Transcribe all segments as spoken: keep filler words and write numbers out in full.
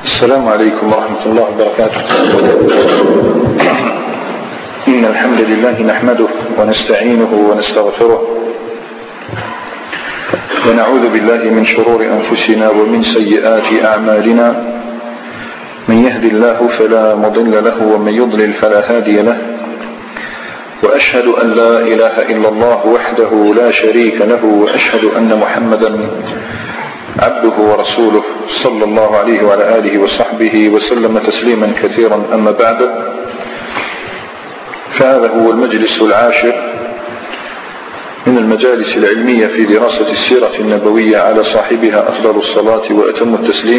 السلام عليكم ورحمة الله وبركاته. إن الحمد لله نحمده ونستعينه ونستغفره ونعوذ بالله من شرور أنفسنا ومن سيئات أعمالنا. من يهد الله فلا مضل له ومن يضلل فلا هادي له، وأشهد أن لا إله إلا الله وحده لا شريك له، وأشهد أن محمدا عبده ورسوله صلى الله عليه وعلى آله وصحبه وسلم تسليما كثيرا. أما بعد، فهذا هو المجلس العاشر من المجالس العلمية في دراسة السيرة النبوية على صاحبها أفضل الصلاة وأتم التسليم.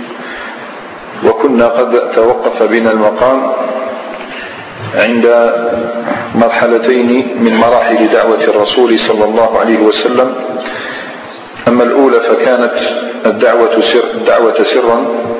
وكنا قد توقف بنا المقام عند مرحلتين من مراحل دعوة الرسول صلى الله عليه وسلم. أما الأولى فكانت الدعوة, سر الدعوة سرا،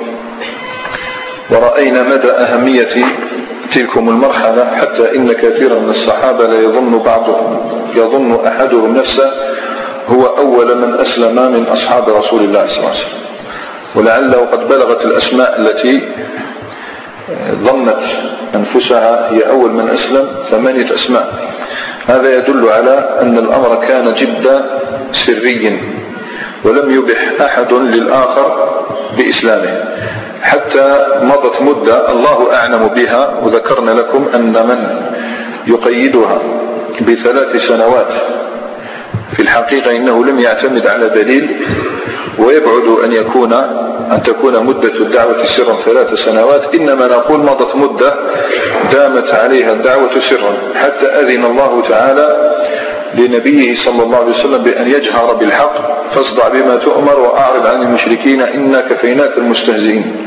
ورأينا مدى أهمية تلكم المرحلة، حتى إن كثيرا من الصحابة لا يظن بعضهم يظن أحدهم نفسه هو أول من أسلم من أصحاب رسول الله صلى الله عليه وسلم، ولعله قد بلغت الأسماء التي ظنت أنفسها هي أول من أسلم ثمانية أسماء. هذا يدل على أن الأمر كان جدا سريا، ولم يبح أحد للآخر بإسلامه حتى مضت مدة الله أعلم بها. وذكرنا لكم أن من يقيدها بثلاث سنوات في الحقيقة إنه لم يعتمد على دليل، ويبعد أن يكون أن تكون مدة الدعوة سرا ثلاث سنوات، إنما نقول مضت مدة دامت عليها الدعوة سرا، حتى أذن الله تعالى لنبيه صلى الله عليه وسلم بأن يجهر بالحق: فاصدع بما تؤمر وأعرض عن المشركين إنا كفيناك المستهزئين.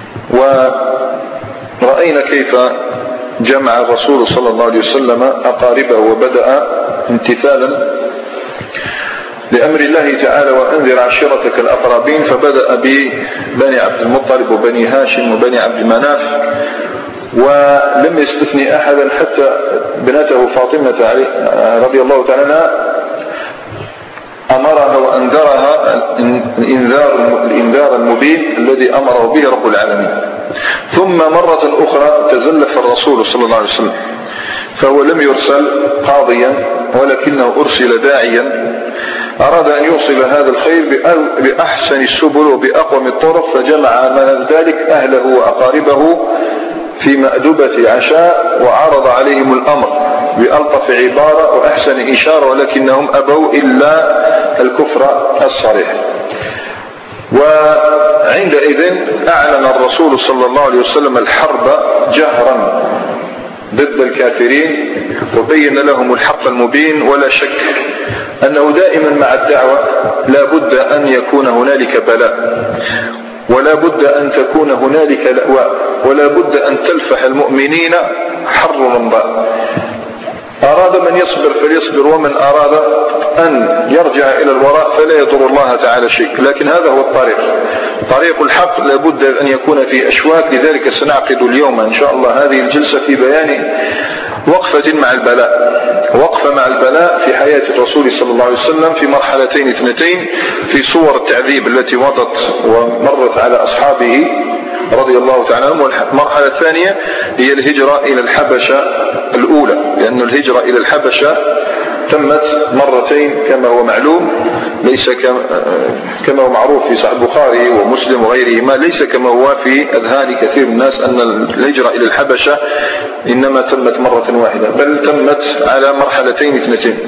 ورأينا كيف جمع الرسول صلى الله عليه وسلم أقاربه، وبدأ امتثالا لأمر الله تعالى: وأنذر عشيرتك الأقربين. فبدأ ببني عبد المطلب وبني هاشم وبني عبد مناف، ولم يستثني أحدا حتى بنته فاطمة رضي الله تعالى عنها أمرها وأنذرها الإنذار, الإنذار المبين الذي أمره به رب العالمين. ثم مرة أخرى تزلف الرسول صلى الله عليه وسلم، فهو لم يرسل قاضيا ولكنه أرسل داعيا، أراد أن يوصل هذا الخير بأحسن السبل وبأقوم الطرق، فجمع من ذلك أهله وأقاربه في مأدبة عشاء، وعرض عليهم الأمر بألطف عبارة وأحسن إشارة، ولكنهم أبوا إلا الكفر الصريح. وعندئذ أعلن الرسول صلى الله عليه وسلم الحرب جهرا ضد الكافرين، وبين لهم الحق المبين. ولا شك أنه دائما مع الدعوة لا بد أن يكون هنالك بلاء، ولا بد أن تكون هنالك لأواء، ولا بد أن تلفح المؤمنين حر رمضاء. أراد من يصبر فليصبر، ومن أراد أن يرجع إلى الوراء فلا يضر الله تعالى شيء. لكن هذا هو الطريق، طريق الحق لا بد أن يكون في أشواك. لذلك سنعقد اليوم إن شاء الله هذه الجلسة في بيان وقفة مع البلاء، وقفة مع البلاء في حياة الرسول صلى الله عليه وسلم في مرحلتين اثنتين، في صور التعذيب التي مضت ومرت على أصحابه رضي الله تعالى عنهم. والمرحلة الثانية هي الهجرة إلى الحبشة الأولى، لأن الهجرة إلى الحبشة تمت مرتين كما هو معلوم، ليس كما هو معروف في صحيح البخاري ومسلم وغيرهما، ليس كما هو في أذهان كثير من الناس أن الهجرة إلى الحبشة إنما تمت مرة واحدة، بل تمت على مرحلتين اثنتين.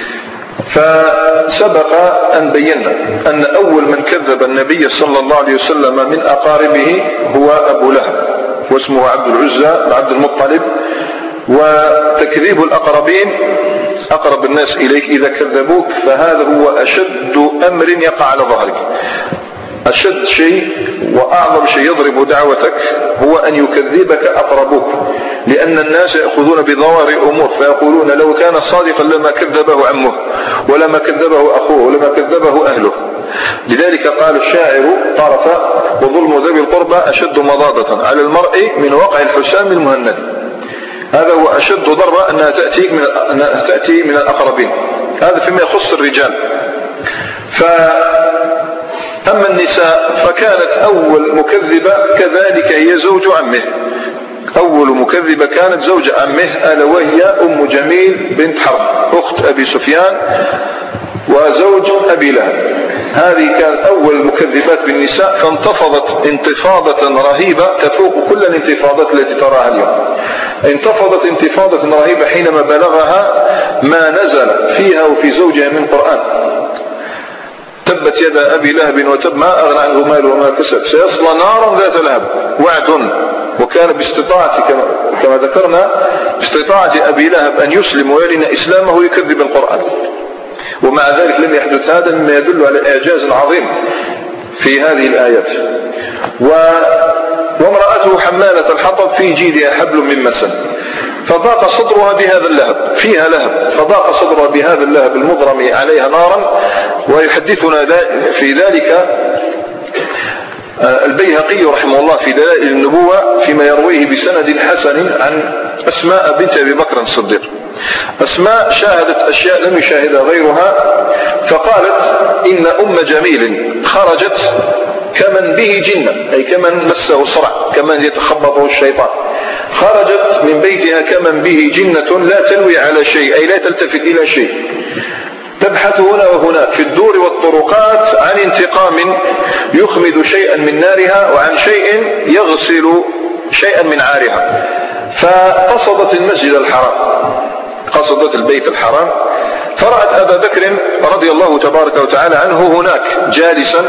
فسبق أن بينا أن أول من كذب النبي صلى الله عليه وسلم من أقاربه هو أبو لهب، واسمه عبد العزى عبد المطلب. وتكذيب الأقربين، أقرب الناس إليك إذا كذبوك، فهذا هو أشد أمر يقع على ظهرك. أشد شيء وأعظم شيء يضرب دعوتك هو أن يكذبك أقربوك، لأن الناس يأخذون بظواهر الأمور فيقولون لو كان صادقا لما كذبه عمه، ولما كذبه أخوه، ولما كذبه أهله. لذلك قال الشاعر طرف: وظلم ذوي القربى أشد مضاضة على المرء من وقع الحسام المهند. هذا هو أشد ضربة أنها تأتي من, أنها تأتي من الأقربين، هذا فيما يخص الرجال. ف أما النساء فكانت أول مكذبة كذلك هي زوج عمه. أول مكذبة كانت زوج عمه ألا وهي أم جميل بنت حرب أخت أبي سفيان وزوج أبي لهب. هذه كانت أول المكذبات بالنساء، فانتفضت انتفاضة رهيبة تفوق كل الانتفاضات التي تراها اليوم. انتفضت انتفاضة رهيبة حينما بلغها ما نزل فيها وفي زوجها من قرآن. تبت يدا أبي لهب وتب ما أغنى عنه ماله وما كسب سيصلى نارا ذات لهب. وعد، وكان باستطاعة كما ذكرنا باستطاعة أبي لهب أن يسلم ويعلن إسلامه ويكذب القرآن، ومع ذلك لم يحدث هذا مما يدل على إعجاز عظيم في هذه الآيات. و... وامرأته حمالة الحطب في جيدها حبل من مسد فضاق صدرها بهذا اللهب، فيها لهب فضاق صدرها بهذا اللهب المضرم عليها نارا. ويحدثنا في ذلك البيهقي رحمه الله في دلائل النبوة فيما يرويه بسند حسن عن أسماء بنت أبي بكر الصديق. أسماء شاهدت أشياء لم يشاهدها غيرها، فقالت إن أم جميل خرجت كمن به جنة، أي كمن مسه صرع، كمن يتخبطه الشيطان. خرجت من بيتها كمن به جنة لا تلوي على شيء، أي لا تلتفت إلى شيء، تبحث هنا وهناك في الدور والطرقات عن انتقام يخمد شيئا من نارها وعن شيء يغسل شيئا من عارها. فقصدت المسجد الحرام، قصدت البيت الحرام، فرأت أبا بكر رضي الله تبارك وتعالى عنه هناك جالسا،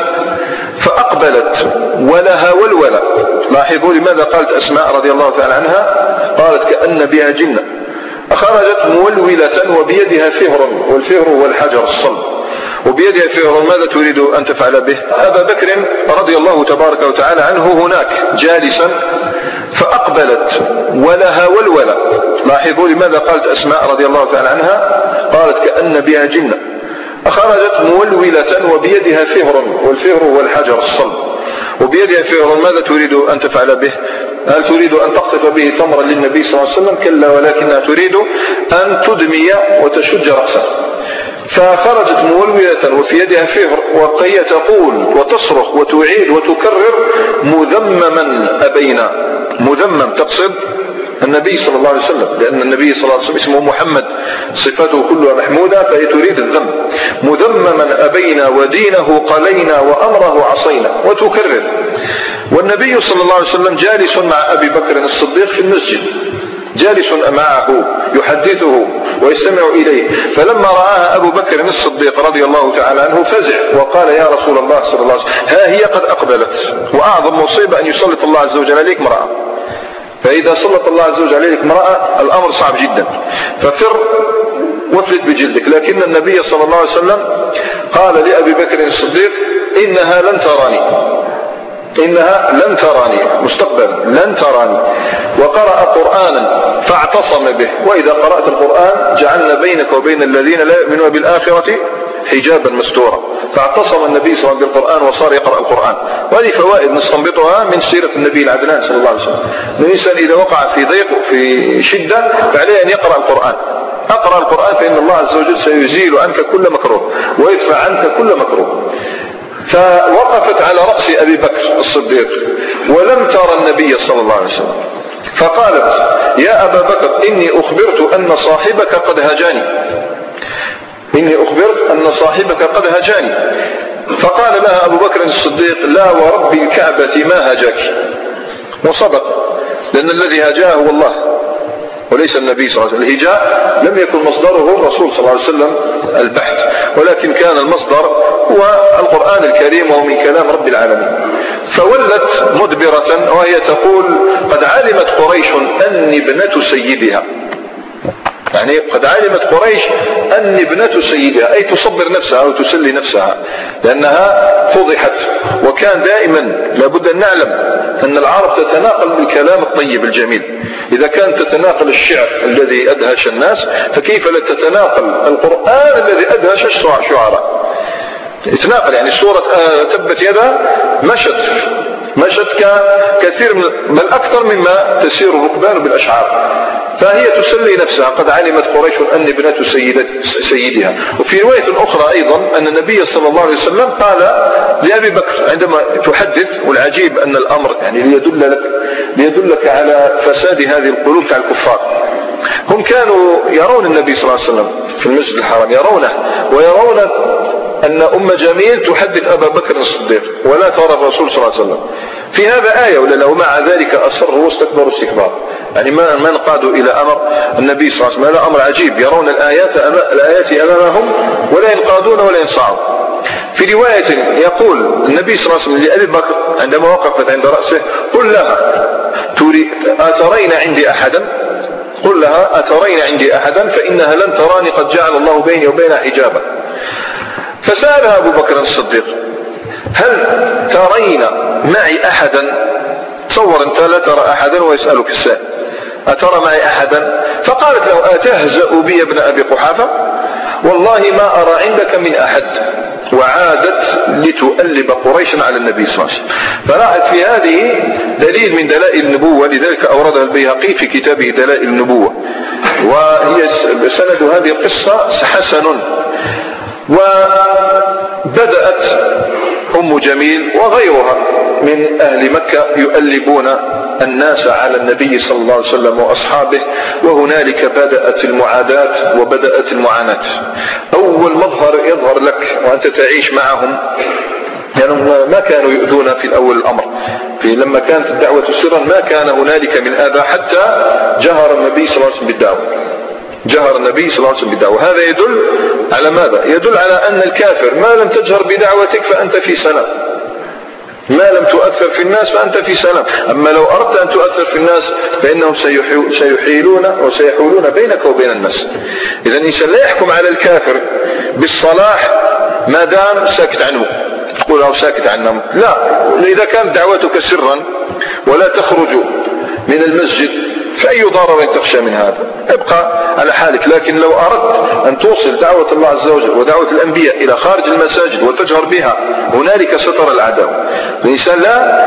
فأقبلت ولها والولا. لاحظوا لماذا قالت أسماء رضي الله تعالى عنها قالت كأن بها جنة. أخرجت مولولة وبيدها فهر، والفهر هو الحجر الصلب، وبيدها فهر. ماذا تريد أن تفعل به؟ أبا بكر رضي الله تبارك وتعالى عنه هناك جالسا، فأقبلت ولها والولا. لاحظوا لماذا قالت أسماء رضي الله تعالى عنها قالت كأن بها جنة. أخرجت مولولة وبيدها فهر، والفهر هو الحجر الصلب، وبيدها فهر. ماذا تريد أن تفعل به؟ هل تريد أن تقطف به تمرا للنبي صلى الله عليه وسلم؟ كلا، ولكنها تريد أن تدمي وتشج رأسه. فخرجت مولولة وفي يدها فهر، وهي تقول وتصرخ وتعيد وتكرر مذمما أبينا. مذمم تقصد النبي صلى الله عليه وسلم، لأن النبي صلى الله عليه وسلم اسمه محمد، صفاته كلها محمودة، فهي تريد الذم. مذمما أبينا ودينه قلينا وأمره عصينا، وتكرر. والنبي صلى الله عليه وسلم جالس مع أبي بكر الصديق في المسجد، جالس معه يحدثه ويستمع إليه. فلما رآها أبو بكر الصديق رضي الله تعالى عنه فزع وقال يا رسول الله صلى الله عليه وسلم ها هي قد أقبلت. وأعظم مصيبة أن يسلط الله عز وجل عليك امرأة، فإذا سلط الله عز وجل عليك امرأة الأمر صعب جدا، ففر وافلت بجلدك. لكن النبي صلى الله عليه وسلم قال لأبي بكر الصديق إنها لن تراني، إنها لن تراني مستقبلا، لن تراني. وقرأ قرآنا فاعتصم به، وإذا قرأت القرآن جعلنا بينك وبين الذين لا يؤمنون بالآخرة حجابا مستورا. فاعتصم النبي صلى الله عليه وسلم بالقرآن وصار يقرأ القرآن. وهذه فوائد نستنبطها من سيرة النبي العدنان صلى الله عليه وسلم. الإنسان إذا وقع في ضيق في شدة فعليه أن يقرأ القرآن. أقرأ القرآن فإن الله عز وجل سيزيل عنك كل مكروه ويدفع عنك كل مكروه. فوقفت على رأس أبي بكر الصديق ولم ترى النبي صلى الله عليه وسلم، فقالت يا أبا بكر إني أخبرت أن صاحبك قد هجاني، إني أخبرت أن صاحبك قد هجاني. فقال لها أبو بكر الصديق لا ورب الكعبة ما هجاك. وصدق، لأن الذي هجاه هو الله وليس النبي صلى الله عليه وسلم. الهجاء لم يكن مصدره الرسول صلى الله عليه وسلم البحث، ولكن كان المصدر هو القرآن الكريم وهو من كلام رب العالمين. فولت مدبرة وهي تقول قد علمت قريش أني ابنة سيدها، يعني قد علمت قريش أني ابنة سيدها، أي تصبر نفسها وتسلي نفسها لأنها فضحت. وكان دائما لابد أن نعلم أن العرب تتناقل بالكلام الطيب الجميل. إذا كانت تتناقل الشعر الذي أدهش الناس فكيف لا تتناقل القرآن الذي أدهش الشعراء. يتناقل، يعني سورة تبت يدا مشت مشت كثير من بل أكثر مما تسير الركبان بالأشعار، فهي تسلي نفسها. قد علمت قريش أن ابنة سيدها. وفي رواية أخرى أيضا أن النبي صلى الله عليه وسلم قال لأبي بكر عندما تحدث، والعجيب أن الأمر يعني ليدل لك ليدلك على فساد هذه القلوب تاع الكفار. هم كانوا يرون النبي صلى الله عليه وسلم في المسجد الحرام، يرونه ويرون أن أم جميل تحدث أبا بكر الصديق ولا ترى الرسول صلى الله عليه وسلم. في هذا آية ولا لو مع ذلك أصروا واستكبروا استكبار، يعني ما ما انقادوا إلى أمر النبي صلى الله عليه وسلم. هذا أمر عجيب، يرون الآيات الآيات أمامهم ولا ينقادون ولا ينصاعون. في رواية يقول النبي صلى الله عليه وسلم لأبي بكر عندما وقفت عند رأسه: قل لها أترين عندي أحدا قل لها أترين عندي أحدا فإنها لن تراني قد جعل الله بيني وبين حجابا. فسألها أبو بكر الصديق: هل ترين معي أحدا؟ تصور أنت لا ترى أحدا ويسألك السائل: أترى معي أحدا؟ فقالت له: أتهزأ بي ابن أبي قحافة؟ والله ما أرى عندك من أحد. وعادت لتؤلب قريشا على النبي صلى الله عليه وسلم. فلاحظ في هذه دليل من دلائل النبوة، لذلك أوردها البيهقي في كتابه دلائل النبوة، وهي سند هذه القصة حسن. وبدأت أم جميل وغيرها من أهل مكة يؤلبون الناس على النبي صلى الله عليه وسلم وأصحابه، وهنالك بدأت المعاداة وبدأت المعاناة. أول مظهر يظهر لك وأنت تعيش معهم، يعني ما كانوا يؤذون في الأول الأمر، في لما كانت الدعوة سرا ما كان هنالك من آذى حتى جهر النبي صلى الله عليه وسلم بالدعوة جهر النبي صلى الله عليه وسلم بالدعوة. هذا يدل على ماذا؟ يدل على أن الكافر ما لم تجهر بدعوتك فأنت في سلام، ما لم تؤثر في الناس فأنت في سلام. أما لو أردت أن تؤثر في الناس فإنهم سيحيلون وسيحولون بينك وبين الناس. إذا الإنسان لا يحكم على الكافر بالصلاح ما دام ساكت عنه، تقول أو ساكت عنهم، لا. إذا كانت دعوتك سرا ولا تخرج من المسجد فأي ضرر تخشى من هذا؟ ابقى على حالك. لكن لو أردت أن توصل دعوة الله عز وجل ودعوة الأنبياء إلى خارج المساجد وتجهر بها، هنالك ستر العدو. الإنسان لا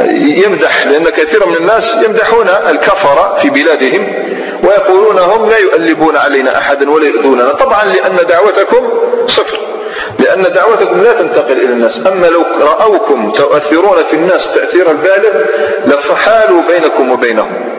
يمدح، لأن كثيرا من الناس يمدحون الكفر في بلادهم ويقولون هم لا يؤلبون علينا أحدا ولا يؤذوننا. طبعا لأن دعوتكم صفر، لأن دعوتكم لا تنتقل إلى الناس. أما لو رأوكم تؤثرون في الناس تأثير البالغ لفحالوا بينكم وبينهم.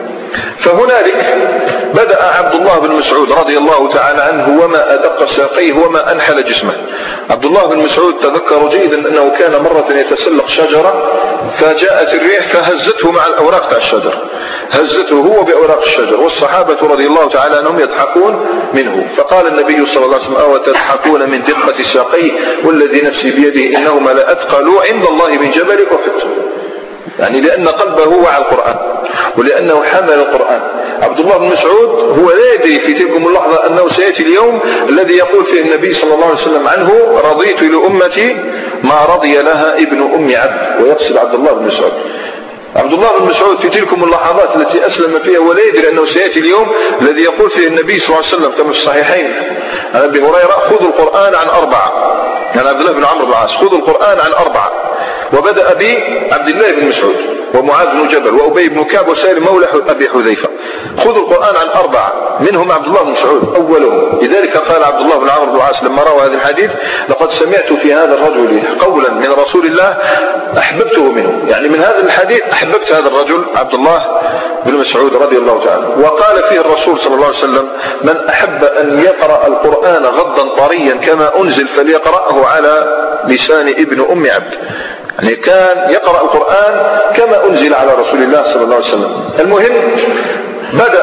فهنالك بدأ عبد الله بن مسعود رضي الله تعالى عنه وما أدق ساقيه وما أنحل جسمه. عبد الله بن مسعود تذكر جيدا أنه كان مرة يتسلق شجرة فجاءت الريح فهزته مع الأوراق تاع الشجر، هزته هو بأوراق الشجر، والصحابة رضي الله تعالى عنهم يضحكون منه. فقال النبي صلى الله عليه وسلم: أو تضحكون من دقة ساقيه والذي نفسي بيده إنهما لأثقل عند الله من جبل أحد. يعني لأن قلبه وعى القرآن ولأنه حمل القرآن. عبد الله بن مسعود هو لا يدري في تلك اللحظة أنه سيأتي اليوم الذي يقول فيه النبي صلى الله عليه وسلم عنه: رضيت لأمتي ما رضي لها ابن أم عبد، ويقصد عبد الله بن مسعود. عبد الله بن مسعود في تلك اللحظات التي أسلم فيها ولا يدري أنه سيأتي اليوم الذي يقول فيه النبي صلى الله عليه وسلم كما في الصحيحين عن أبي هريرة: خذوا القرآن عن أربعة. يعني عبد الله بن عمرو بن العاص: خذوا القرآن عن أربعة. وبدأ بعبد الله بن مسعود ومعاذ بن جبل وأبي بن كعب وسالم مولى أبي حذيفة. خذوا القرآن عن أربعة، منهم عبد الله بن مسعود أولهم. لذلك قال عبد الله بن عمرو بن العاص لما روى هذا الحديث: لقد سمعت في هذا الرجل قولا من رسول الله أحببته منه. يعني من هذا الحديث أحببت هذا الرجل عبد الله بن مسعود رضي الله تعالى. وقال فيه الرسول صلى الله عليه وسلم: من أحب أن يقرأ القرآن غضا طريا كما أنزل فليقرأه على لسان ابن أم عبد. يعني كان يقرأ القرآن كما أنزل على رسول الله صلى الله عليه وسلم. المهم بدأ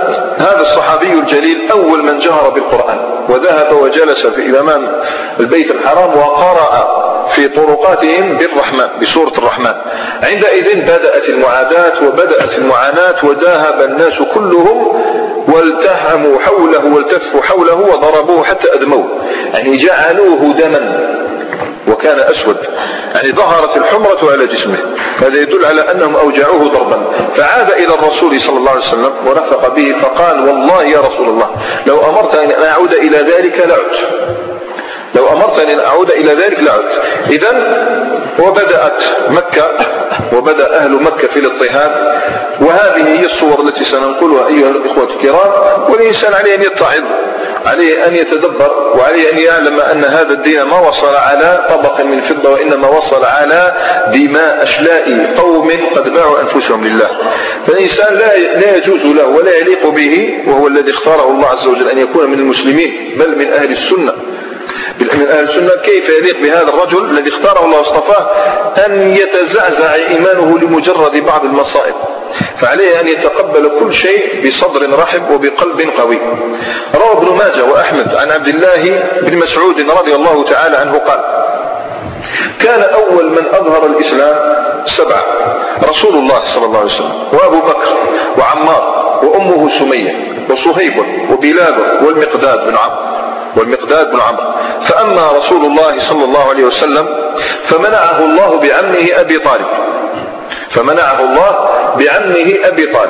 هذا الصحابي الجليل أول من جهر بالقرآن، وذهب وجلس في أمام البيت الحرام وقرأ في طرقاتهم بالرحمن بسورة الرحمن. عندئذ بدأت المعاداة وبدأت المعاناة، وذهب الناس كلهم والتحموا حوله والتفوا حوله وضربوه حتى أدموه، يعني جعلوه دما وكان أسود، يعني ظهرت الحمرة على جسمه. هذا يدل على أنهم أوجعوه ضربا. فعاد إلى الرسول صلى الله عليه وسلم ورفق به فقال: والله يا رسول الله لو أمرتني أن أعود إلى ذلك لعدت، لو أمرتني أن أعود إلى ذلك لعدت. إذن وبدأت مكة وبدأ أهل مكة في الاضطهاد. وهذه هي الصور التي سننقلها أيها الإخوة الكرام. والإنسان عليه أن يتعظ، عليه أن يتدبر، وعليه أن يعلم أن هذا الدين ما وصل على طبق من فضة، وإنما وصل على دماء أشلاء قوم قد باعوا أنفسهم لله. فالإنسان لا لا يجوز له ولا يليق به، وهو الذي اختاره الله عز وجل أن يكون من المسلمين بل من أهل السنة من أهل السنة. كيف يليق بهذا الرجل الذي اختاره الله واصطفاه أن يتزعزع إيمانه لمجرد بعض المصائب؟ فعليه أن يتقبل كل شيء بصدر رحب وبقلب قوي. روى ابن ماجه وأحمد عن عبد الله بن مسعود رضي الله تعالى عنه قال: كان أول من أظهر الإسلام سبعة: رسول الله صلى الله عليه وسلم، وأبو بكر، وعمار، وأمه سمية، وصهيب، وبلال، والمقداد بن عمرو والمقداد بن عمرو. فأما رسول الله صلى الله عليه وسلم فمنعه الله بعمه أبي طالب فمنعه الله بعمه أبي طالب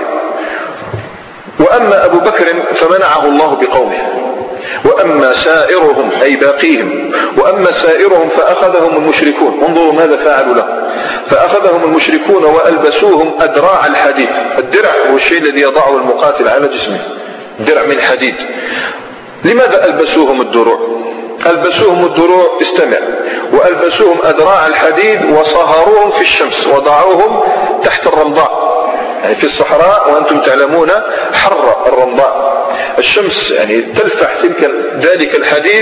وأما أبو بكر فمنعه الله بقومه. وأما سائرهم أي باقيهم وأما سائرهم فأخذهم المشركون. انظروا ماذا فعلوا له. فأخذهم المشركون وألبسوهم أدراع الحديد. الدرع هو الشيء الذي يضعه المقاتل على جسمه، درع من حديد. لماذا ألبسوهم الدروع؟ ألبسوهم الدروع، استمع، وألبسوهم أدراع الحديد وصهروهم في الشمس وضعوهم تحت الرمضاء، يعني في الصحراء، وأنتم تعلمون حر الرمضاء، الشمس يعني تلفح تلك ذلك الحديد.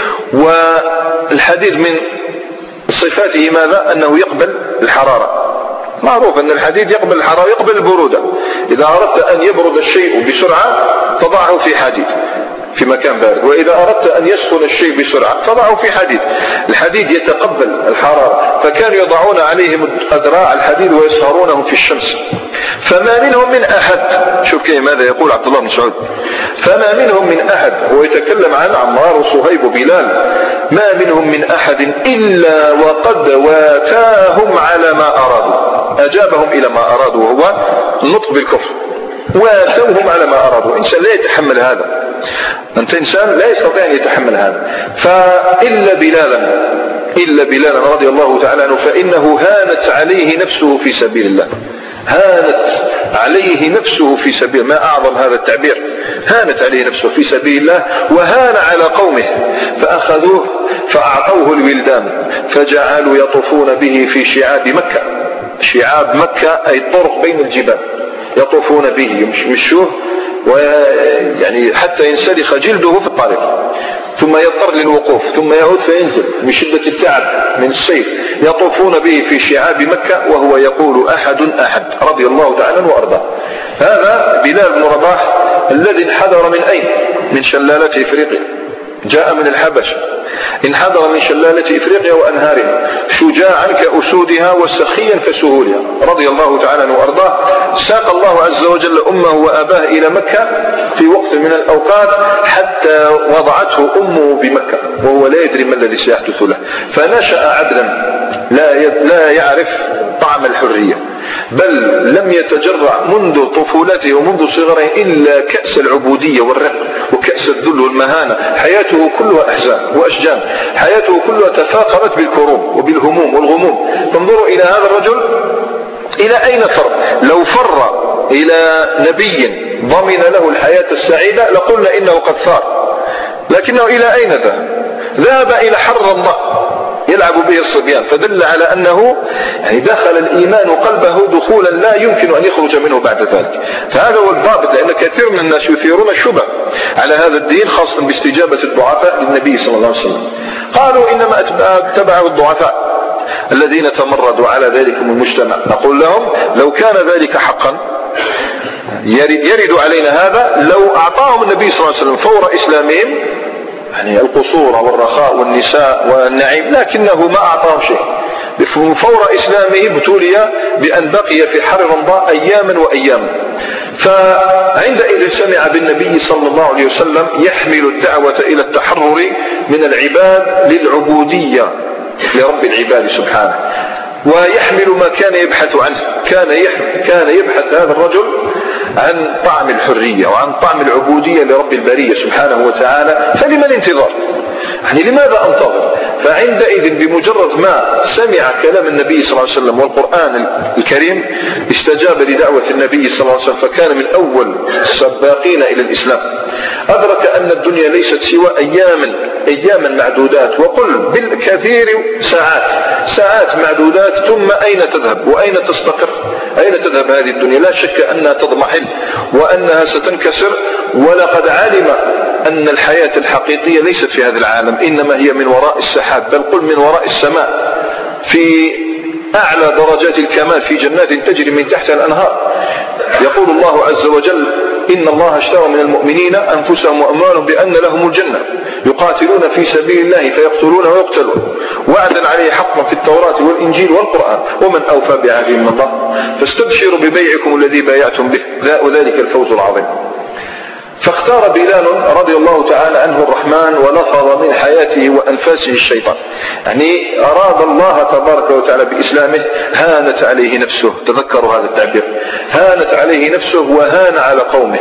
والحديد من صفاته ماذا؟ أنه يقبل الحرارة. معروف أن الحديد يقبل الحرارة، يقبل البرودة. إذا أردت أن يبرد الشيء بسرعة فضعه في حديد في مكان بارد، وإذا أردت أن يسخن الشيء بسرعة فضعه في حديد. الحديد يتقبل الحرارة، فكانوا يضعون عليهم أدراع الحديد ويسهرونهم في الشمس. فما منهم من أحد، شوف كيف ماذا يقول عبد الله بن مسعود، فما منهم من أحد، هو يتكلم عن عمار وصهيب وبلال، ما منهم من أحد إلا وقد واتاهم على ما أرادوا، أجابهم إلى ما أرادوا، وهو النطق بالكفر. واتوهم على ما أرادوا. إنسان لا يتحمل هذا، أنت إنسان لا يستطيع أن يتحمل هذا. فإلا بلالا إلا بلالا رضي الله تعالى عنه فإنه هانت عليه نفسه في سبيل الله. هانت عليه نفسه في سبيل، ما أعظم هذا التعبير، هانت عليه نفسه في سبيل الله وهان على قومه. فأخذوه فأعطوه الولدان فجعلوا يطوفون به في شعاب مكة. شعاب مكة أي طرق بين الجبال، يطوفون به يمشوه، ويعني حتى ينسلخ جلده في الطريق، ثم يضطر للوقوف، ثم يعود فينزل من شدة التعب من السير. يطوفون به في شعاب مكة وهو يقول أحد أحد رضي الله تعالى وأرضاه. هذا بلال بن رباح الذي انحدر من أين؟ من شلالة إفريقيا، جاء من الحبشة، انحدر من شلالة إفريقيا وأنهارها، شجاعا كأسودها وسخيا كسهولها رضي الله تعالى عنه وأرضاه. ساق الله عز وجل أمه وأباه إلى مكة في وقت من الأوقات حتى وضعته أمه بمكة وهو لا يدري ما الذي سيحدث له. فنشأ عدلا لا يعرف طعم الحرية، بل لم يتجرع منذ طفولته ومنذ صغره إلا كأس العبودية والرق وكأس الذل والمهانة. حياته كلها أحزان وأشجان، حياته كلها تفاقمت بالكروب وبالهموم والغموم. تنظروا إلى هذا الرجل إلى أين فر. لو فر إلى نبي ضمن له الحياة السعيدة لقلنا إنه قد ثار، لكنه إلى أين ذهب؟ ذهب إلى حر الله يلعب به الصبيان، فدل على أنه يعني دخل الإيمان قلبه دخولا لا يمكن أن يخرج منه بعد ذلك. فهذا هو الضابط، لأن كثير من الناس يثيرون الشبه على هذا الدين، خاصة باستجابة الضعفاء للنبي صلى الله عليه وسلم. قالوا إنما اتبعوا الضعفاء الذين تمردوا على ذلك من المجتمع. نقول لهم لو كان ذلك حقا يرد علينا هذا لو أعطاهم النبي صلى الله عليه وسلم فور إسلامهم يعني القصور والرخاء والنساء والنعيم، لكنه ما أعطاهم شيء. فور إسلامه ابتلي بأن بقي في حر رمضاء أياما وأياما. فعندئذ سمع بالنبي صلى الله عليه وسلم يحمل الدعوة إلى التحرر من العباد للعبودية لرب العباد سبحانه، ويحمل ما كان يبحث عنه. كان كان يبحث هذا الرجل عن طعم الحرية وعن طعم العبودية لرب البرية سبحانه وتعالى، فلما الانتظار؟ يعني لماذا انتظر؟ فعندئذ بمجرد ما سمع كلام النبي صلى الله عليه وسلم والقرآن الكريم استجاب لدعوة النبي صلى الله عليه وسلم، فكان من أول السباقين إلى الإسلام. أدرك أن الدنيا ليست سوى أياما أياما معدودات، وقل بالكثير ساعات ساعات معدودات، ثم أين تذهب وأين تستقر؟ أين تذهب هذه الدنيا؟ لا شك أنها تضمحل وأنها ستنكسر، ولقد علم أن الحياة الحقيقية ليست في هذا العالم، إنما هي من وراء السحاب، بل قل من وراء السماء، في أعلى درجات الكمال، في جنات تجري من تحتها الأنهار. يقول الله عز وجل: إن الله اشترى من المؤمنين أنفسهم وأموالهم بأن لهم الجنة يقاتلون في سبيل الله فيقتلون ويقتلون وعدا عليه حقا في التوراة والإنجيل والقرآن ومن أوفى بعهده من الله فاستبشروا ببيعكم الذي بايعتم به وذلك الفوز العظيم. فاختار بلال رضي الله تعالى عنه الرحمن ولفظ من حياته وأنفاسه الشيطان، يعني أراد الله تبارك وتعالى بإسلامه، هانت عليه نفسه، تذكروا هذا التعبير، هانت عليه نفسه وهان على قومه،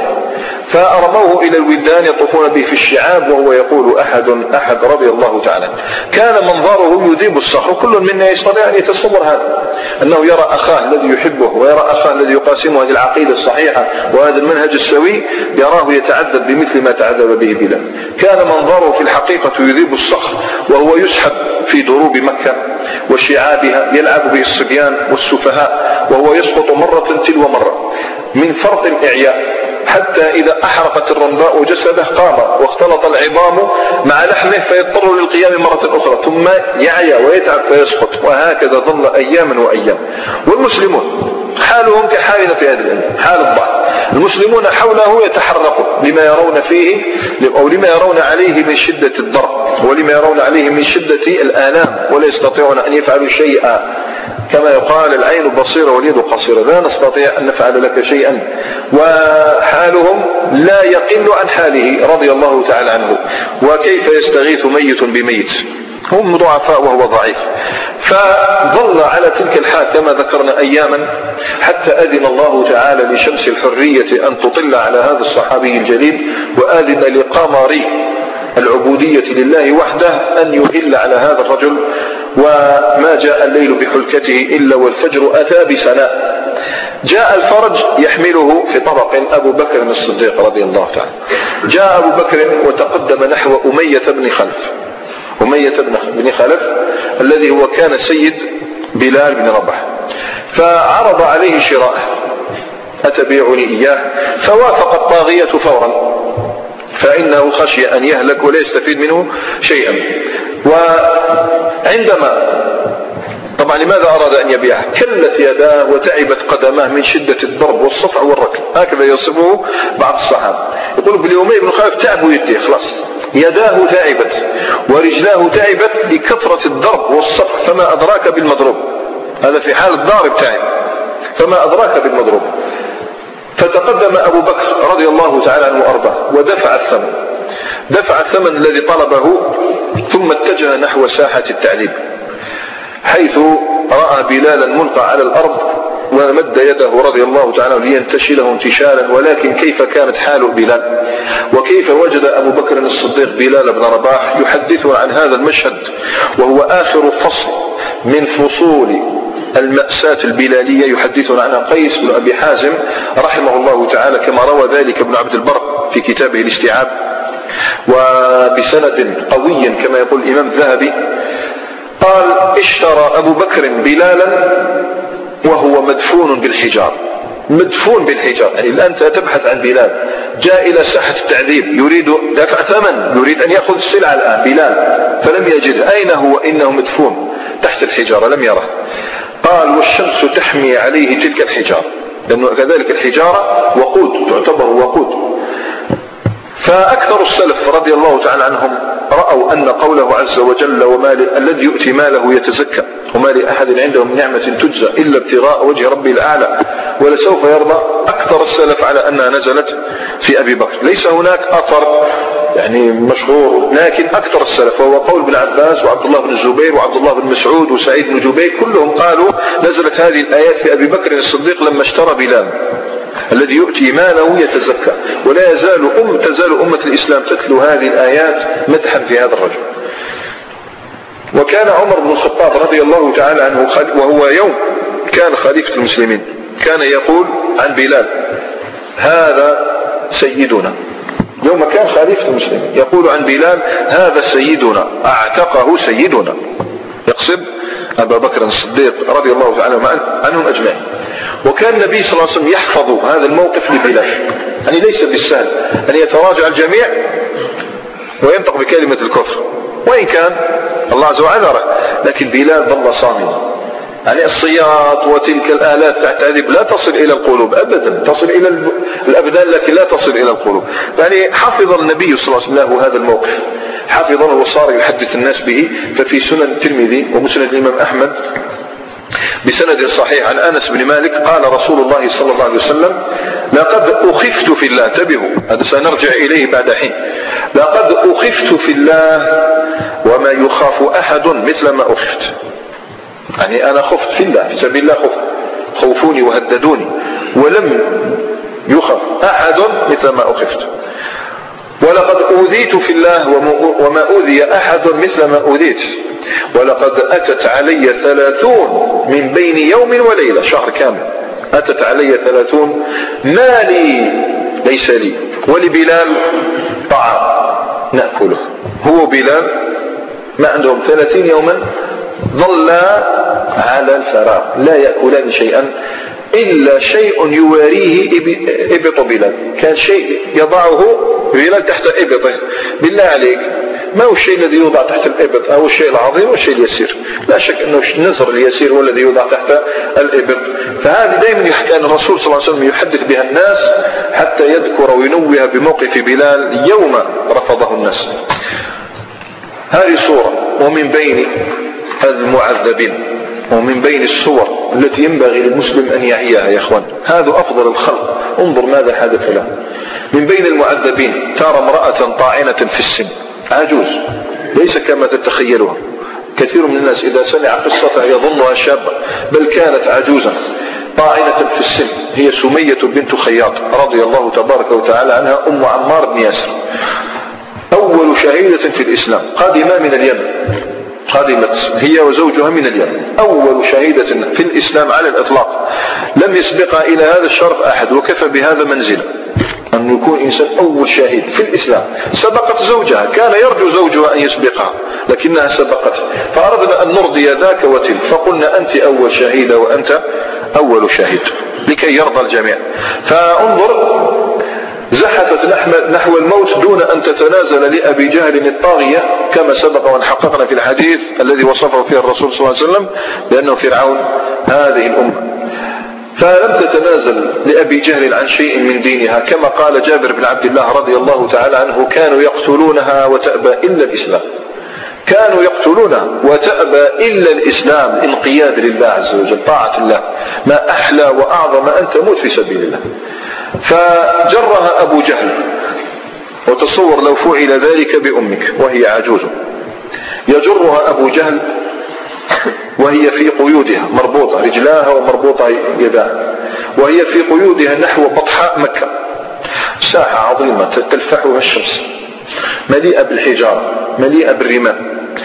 فأرموه إلى الولدان يطوفون به في الشعاب وهو يقول أحد أحد رضي الله تعالى. كان منظره يذيب الصخر، كل منا يستطيع أن يتصور هذا، أنه يرى أخاه الذي يحبه ويرى أخاه الذي يقاسمه هذه العقيدة الصحيحة وهذا المنهج السوي، يراه يتعذب بمثل ما تعذب به بلال. كان منظره في الحقيقة يذيب الصخر وهو يسحب في دروب مكة وشعابها، يلعب به الصبيان والسفهاء وهو يسقط مرة تلو مرة من فرط الإعياء، حتى إذا أحرقت الرمضاء جسده قام واختلط العظام مع لحمه فيضطر للقيام مرة أخرى، ثم يعيا ويتعب فيسقط، وهكذا ظل أياما وأيام. والمسلمون حالهم كحالنا في هذا الأمر، حال الضعف. المسلمون حوله يتحرقون لما يرون فيه أو لما يرون عليه من شدة الضرب ولما يرون عليه من شدة الآلام، ولا يستطيعون أن يفعلوا شيئا، كما يقال العين بصيرة واليد قصيرة، لا نستطيع أن نفعل لك شيئا. وحالهم لا يقل عن حاله رضي الله تعالى عنه. وكيف يستغيث ميت بميت؟ هم ضعفاء وهو ضعيف. فظل على تلك الحال كما ذكرنا أياما، حتى أذن الله تعالى لشمس الحرية أن تطل على هذا الصحابي الجليل، وآذن لقمر العبودية لله وحده أن يهل على هذا الرجل. وما جاء الليل بحلكته إلا والفجر أتى بسناء. جاء الفرج يحمله في طبق أبو بكر الصديق رضي الله تعالى. جاء أبو بكر وتقدم نحو أمية بن خلف، أمية بن خلف الذي هو كان سيد بلال بن رباح، فعرض عليه شراءه: أتبيعني إياه؟ فوافق الطاغية فورا، فإنه خشي أن يهلك ولا يستفيد منه شيئا. وعندما طبعا لماذا أراد أن يبيعه؟ كلت يداه وتعبت قدماه من شدة الضرب والصفع والركل، هكذا يصفه بعض الصحابة. يقول ابن أمية بن خلف تعب يديه، خلاص يداه تعبت ورجلاه تعبت لكثرة الضرب والصفع، فما أدراك بالمضروب، هذا في حال الضارب تعب، فما أدراك بالمضروب. فتقدم أبو بكر رضي الله تعالى عنه وأرضاه ودفع الثمن، دفع الثمن الذي طلبه، ثم اتجه نحو ساحة التعذيب، حيث رأى بلالا ملقى على الأرض ومد يده رضي الله تعالى لينتشله انتشالا. ولكن كيف كانت حال بلال، وكيف وجد أبو بكر الصديق بلال بن رباح يحدثه عن هذا المشهد، وهو آخر فصل من فصول المأساة البلالية يحدثنا عنها قيس بن أبي حازم رحمه الله تعالى، كما روى ذلك ابن عبد البر في كتابه الاستيعاب، وبسند قوي كما يقول الإمام الذهبي. قال: اشترى أبو بكر بلالا وهو مدفون بالحجار، مدفون بالحجار. يعني الآن تبحث عن بلال، جاء إلى ساحة التعذيب يريد دفع ثمن، يريد أن يأخذ السلعة الآن بلال، فلم يجد أين هو، إنه مدفون تحت الحجارة لم يره. قال: والشمس تحمي عليه تلك الحجارة، لأنه كذلك الحجارة وقود، تعتبر وقود. فأكثر السلف رضي الله تعالى عنهم رأوا أن قوله عز وجل: وما الذي يؤتي ماله يتزكى وما لأحد عنده من نعمة تجزى إلا ابتغاء وجه ربه الأعلى ولسوف يرضى، أكثر السلف على أنها نزلت في أبي بكر. ليس هناك أثر يعني مشهور، لكن أكثر السلف، وهو قول ابن عباس وعبد الله بن الزبير وعبد الله بن مسعود وسعيد بن جبير، كلهم قالوا نزلت هذه الآيات في أبي بكر الصديق لما اشترى بلال الذي يؤتي ماله يتزكى. ولا يزال أم تزال أمة الإسلام تتلو هذه الآيات مدحا في هذا الرجل. وكان عمر بن الخطاب رضي الله تعالى عنه وهو يوم كان خليفة المسلمين كان يقول عن بلال هذا سيدنا، يوم كان خليفة المسلمين يقول عن بلال هذا سيدنا اعتقه سيدنا، يقصد أبا بكر الصديق رضي الله تعالى عنهم أجمعين. وكان النبي صلى الله عليه وسلم يحفظ هذا الموقف لبلال، يعني ليس بالسهل أن يتراجع الجميع وينطق بكلمة الكفر، وإن كان الله عز وجل عذره، لكن بلال ظل صامتا. يعني الصياط وتلك الآلات التعذيب لا تصل إلى القلوب أبدا، تصل إلى الأبدان لكن لا تصل إلى القلوب. يعني حفظ النبي صلى الله عليه وسلم له هذا الموقف، حفظه وصار يحدث الناس به. ففي سنن الترمذي ومسند الإمام أحمد بسند صحيح عن أنس بن مالك قال رسول الله صلى الله عليه وسلم لقد أخفت في الله، انتبهوا هذا سنرجع إليه بعد حين، لقد أخفت في الله وما يخاف أحد مثل ما أخفت. يعني أنا خفت في الله، في سبيل الله خفت، خوفوني وهددوني، ولم يخف أحد مثل ما أخفت. ولقد أوذيت في الله وما أوذي أحد مثل ما أوذيت. ولقد أتت علي ثلاثون من بين يوم وليلة، شهر كامل أتت علي ثلاثون ما لي ليس لي ولبلال طعام نأكله. هو بلال ما عندهم ثلاثين يوما ظلا على الفراغ لا يأكلان شيئا إلا شيء يواريه إبط بلال، كان شيء يضعه بلال تحت إبطه. بالله عليك ما هو الشيء الذي يوضع تحت الإبط؟ أو الشيء العظيم والشيء اليسير؟ لا شك أنه النزر اليسير هو الذي يوضع تحت الإبط. فهذه دائما يحكى أن الرسول صلى الله عليه وسلم يحدث بها الناس حتى يذكر وينوه بموقف بلال يوم رفضه الناس. هذه صورة ومن بين المعذبين ومن بين الصور التي ينبغي للمسلم أن يعيها يا أخوان. هذا أفضل الخلق، انظر ماذا حدث له. من بين المعذبين ترى امرأة طاعنة في السن، عجوز ليس كما تتخيلها. كثير من الناس إذا سمع قصتها يظنها شابة، بل كانت عجوزا طاعنة في السن. هي سمية بنت خياط رضي الله تبارك وتعالى عنها، أم عمار بن ياسر، أول شهيدة في الإسلام، قادمة من اليمن، قادمت هي وزوجها من اليمن، أول شهيدة في الإسلام على الإطلاق، لم يسبقها إلى هذا الشرف أحد، وكفى بهذا منزلة أن يكون إنسان أول شهيد في الإسلام. سبقت زوجها، كان يرجو زوجها أن يسبقها لكنها سبقته، فأردنا أن نرضي ذاك وتلك، فقلنا أنت أول شهيدة وأنت أول شهيد لكي يرضى الجميع. فانظر زحفت نحو الموت دون أن تتنازل لأبي جهل الطاغية كما سبق وان حققنا في الحديث الذي وصفه فيه الرسول صلى الله عليه وسلم لأنه فرعون هذه الأمة. فلم تتنازل لأبي جهل عن شيء من دينها، كما قال جابر بن عبد الله رضي الله تعالى عنه كانوا يقتلونها وتأبى إلا الإسلام، كانوا يقتلونها وتأبى إلا الإسلام، انقياد لله عز وجل، طاعة الله. ما أحلى وأعظم أن تموت في سبيل الله. فجرها أبو جهل، وتصور لو فعل ذلك بأمك وهي عجوز، يجرها أبو جهل وهي في قيودها مربوطة رجلاها ومربوطة يداها، وهي في قيودها نحو بطحاء مكة، ساحة عظيمة تلفحها الشمس، مليئة بالحجارة مليئة بالرمال،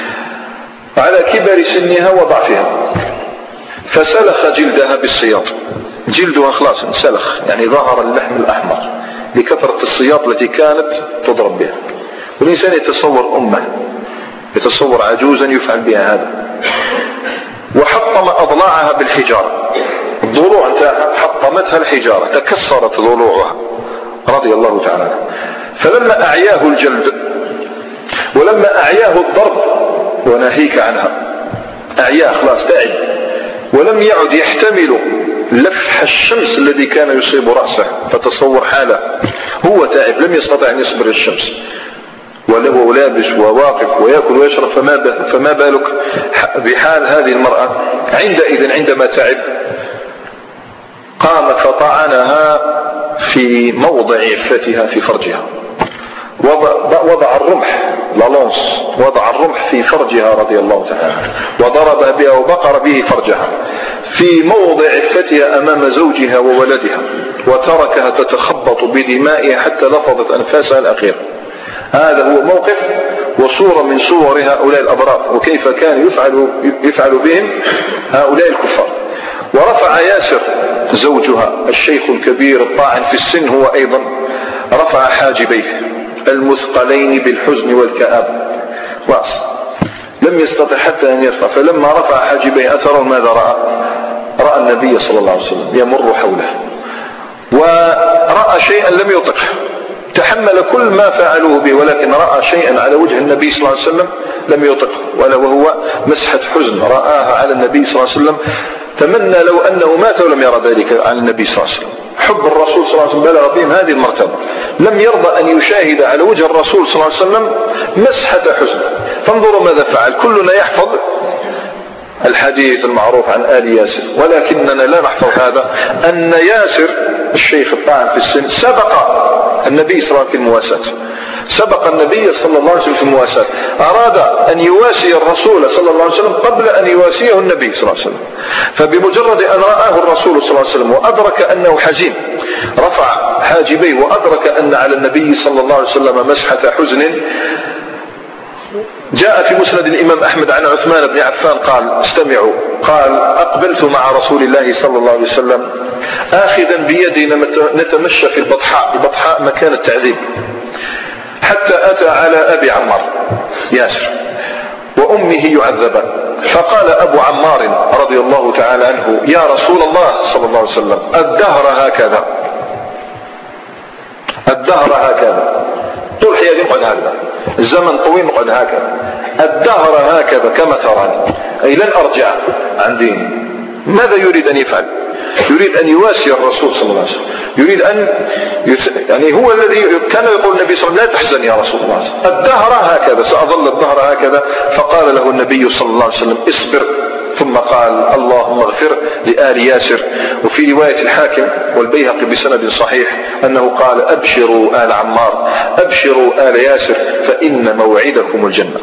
على كبر سنها وضعفها. فسلخ جلدها بالسياط، جلدها خلاص انسلخ، يعني ظهر اللحم الأحمر لكثرة السياط التي كانت تضرب بها. والإنسان يتصور أمه، يتصور عجوزا يفعل بها هذا. وحطم أضلاعها بالحجارة، الضلوع حطمتها الحجارة، تكسرت ضلوعها رضي الله تعالى عنه. فلما أعياه الجلد ولما أعياه الضرب، وناهيك عنها، أعياه خلاص تعب، ولم يعد يحتمل لفح الشمس الذي كان يصيب رأسه. فتصور حاله، هو تعب لم يستطع أن يصبر الشمس، وهو لابس وواقف ويأكل ويشرب، فما, فما بالك بحال هذه المرأة عندئذ عندما تعب. قام فطعنها في موضع عفتها في فرجها، وضع, وضع الرمح لالونس، وضع الرمح في فرجها رضي الله تعالى وضرب بها وبقر به فرجها في موضع عفتها أمام زوجها وولدها، وتركها تتخبط بدمائها حتى لفظت أنفاسها الأخيرة. هذا هو موقف وصورة من صور هؤلاء الأبرار، وكيف كان يفعل, يفعل بهم هؤلاء الكفار. ورفع ياسر زوجها الشيخ الكبير الطاعن في السن هو أيضا رفع حاجبيه المثقلين بالحزن والكآب، رأس لم يستطع حتى أن يرفع. فلما رفع حاجبيه أترون ماذا رأى؟ رأى النبي صلى الله عليه وسلم يمر حوله، ورأى شيئا لم يطقه، تحمل كل ما فعلوه به، ولكن رأى شيئا على وجه النبي صلى الله عليه وسلم لم يطقه، ولا وهو مسحة حزن رآها على النبي صلى الله عليه وسلم. تمنى لو أنه مات ولم يرى ذلك عن النبي صلى الله عليه وسلم. حب الرسول صلى الله عليه وسلم بلغ بهم هذه المرتبة، لم يرضى أن يشاهد على وجه الرسول صلى الله عليه وسلم مسحة حزن. فانظروا ماذا فعل. كلنا يحفظ الحديث المعروف عن آل ياسر، ولكننا لا نحفظ هذا، أن ياسر الشيخ الطاعن في السن سبق النبي صلى الله عليه وسلم في المواساة، سبق النبي صلى الله عليه وسلم في المواساة، أراد أن يواسي الرسول صلى الله عليه وسلم قبل أن يواسيه النبي صلى الله عليه وسلم. فبمجرد أن رآه الرسول صلى الله عليه وسلم وأدرك أنه حزين رفع حاجبيه، وأدرك أن على النبي صلى الله عليه وسلم مسحة حزن. جاء في مسند الإمام أحمد عن عثمان بن عفان قال استمعوا، قال أقبلت مع رسول الله صلى الله عليه وسلم آخذا بيدي نتمشى في البطحاء، البطحاء مكان التعذيب، حتى أتى على أبي عمار ياسر وأمه يعذبان، فقال أبو عمار رضي الله تعالى عنه يا رسول الله صلى الله عليه وسلم الدهر هكذا، الدهر هكذا، طول حياتي نقعد هكذا، الزمن طويل نقعد هكذا، الدهر هكذا كما تراني، أي لن أرجع عن ديني. ماذا يريد أن يفعل؟ يريد أن يواسي الرسول صلى الله عليه وسلم، يريد أن يث... يعني هو الذي كان يقول النبي صلى الله عليه وسلم لا تحزن يا رسول الله، الدهر هكذا، سأظل الدهر هكذا. فقال له النبي صلى الله عليه وسلم اصبر، ثم قال اللهم اغفر لآل ياسر. وفي رواية الحاكم والبيهقي بسند صحيح أنه قال أبشروا آل عمار، أبشروا آل ياسر فإن موعدكم الجنة.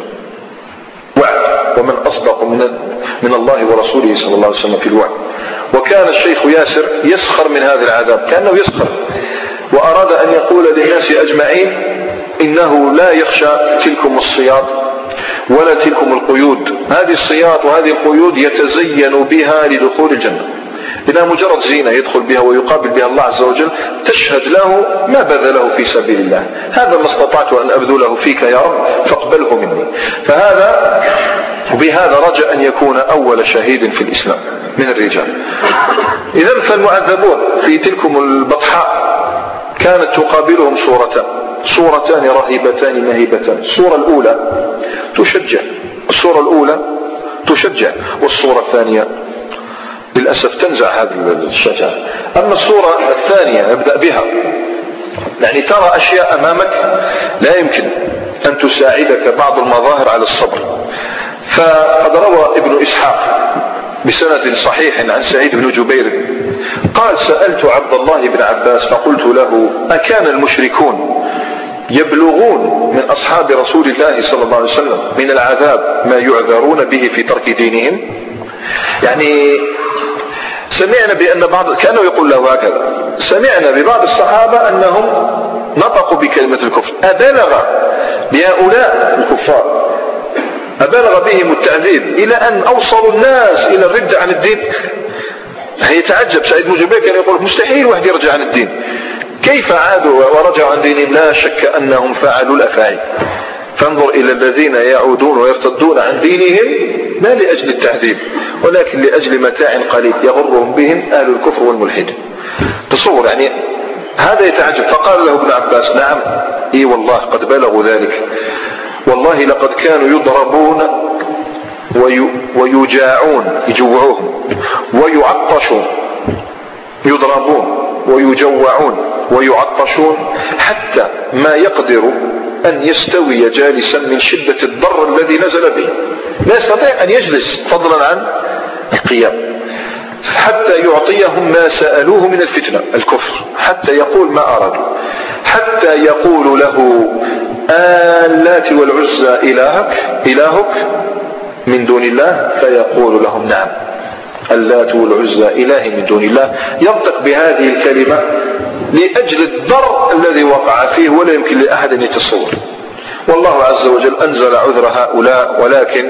وعد، ومن أصدق من, من الله ورسوله صلى الله عليه وسلم في الوعد. وكان الشيخ ياسر يسخر من هذا العذاب، كأنه يسخر، وأراد أن يقول للناس أجمعين إنه لا يخشى تلكم الصياط ولا تلكم القيود، هذه الصياط وهذه القيود يتزين بها لدخول الجنة، إنها مجرد زينة يدخل بها ويقابل بها الله عز وجل، تشهد له ما بذله في سبيل الله، هذا ما استطعت أن أبذله فيك يا رب فاقبله مني. فهذا وبهذا رجى أن يكون أول شهيد في الإسلام من الرجال. إذن فالمعذبون في تلكم البطحاء كانت تقابلهم صورتان، صورتان رهيبتان مهيبتان. الصورة الأولى تشجع، الصورة الأولى تشجع، والصورة الثانية للأسف تنزع هذه الشجاعة. أما الصورة الثانية نبدأ بها، يعني ترى أشياء أمامك لا يمكن أن تساعدك بعض المظاهر على الصبر. فقد روى ابن إسحاق بسند صحيح عن سعيد بن جبير قال سألت عبد الله بن عباس فقلت له أكان المشركون يبلغون من أصحاب رسول الله صلى الله عليه وسلم من العذاب ما يعذرون به في ترك دينهم؟ يعني سمعنا بأن بعض، كانوا يقول له هكذا، سمعنا ببعض الصحابة أنهم نطقوا بكلمة الكفر، أبلغ بهؤلاء الكفار، أبلغ بهم التعذيب إلى أن أوصلوا الناس إلى الردة عن الدين؟ يتعجب سعيد بن جبير، كان يقول مستحيل واحد يرجع عن الدين، كيف عادوا ورجعوا عن دينهم؟ لا شك أنهم فعلوا الأفاعيل. فانظر إلى الذين يعودون ويرتدون عن دينهم لا لأجل التعذيب ولكن لأجل متاع قليل يغرهم بهم أهل الكفر والملحد. تصور يعني هذا يتعجب. فقال له ابن عباس نعم إي والله قد بلغوا ذلك، والله لقد كانوا يضربون ويجاعون، يجوعوهم، ويعطشون، يضربون ويجوعون ويعطشون حتى ما يقدر أن يستوي جالسا من شدة الضر الذي نزل به، لا يستطيع أن يجلس فضلا عن القيام، حتى يعطيهم ما سألوه من الفتنة الكفر، حتى يقول ما أرادوا، حتى يقول له اللات والعزى إلهك إلهك من دون الله؟ فيقول لهم نعم، اللات والعزى إلهي من دون الله. ينطق بهذه الكلمة لأجل الضر الذي وقع فيه، ولا يمكن لأحد أن يتصور. والله عز وجل أنزل عذر هؤلاء، ولكن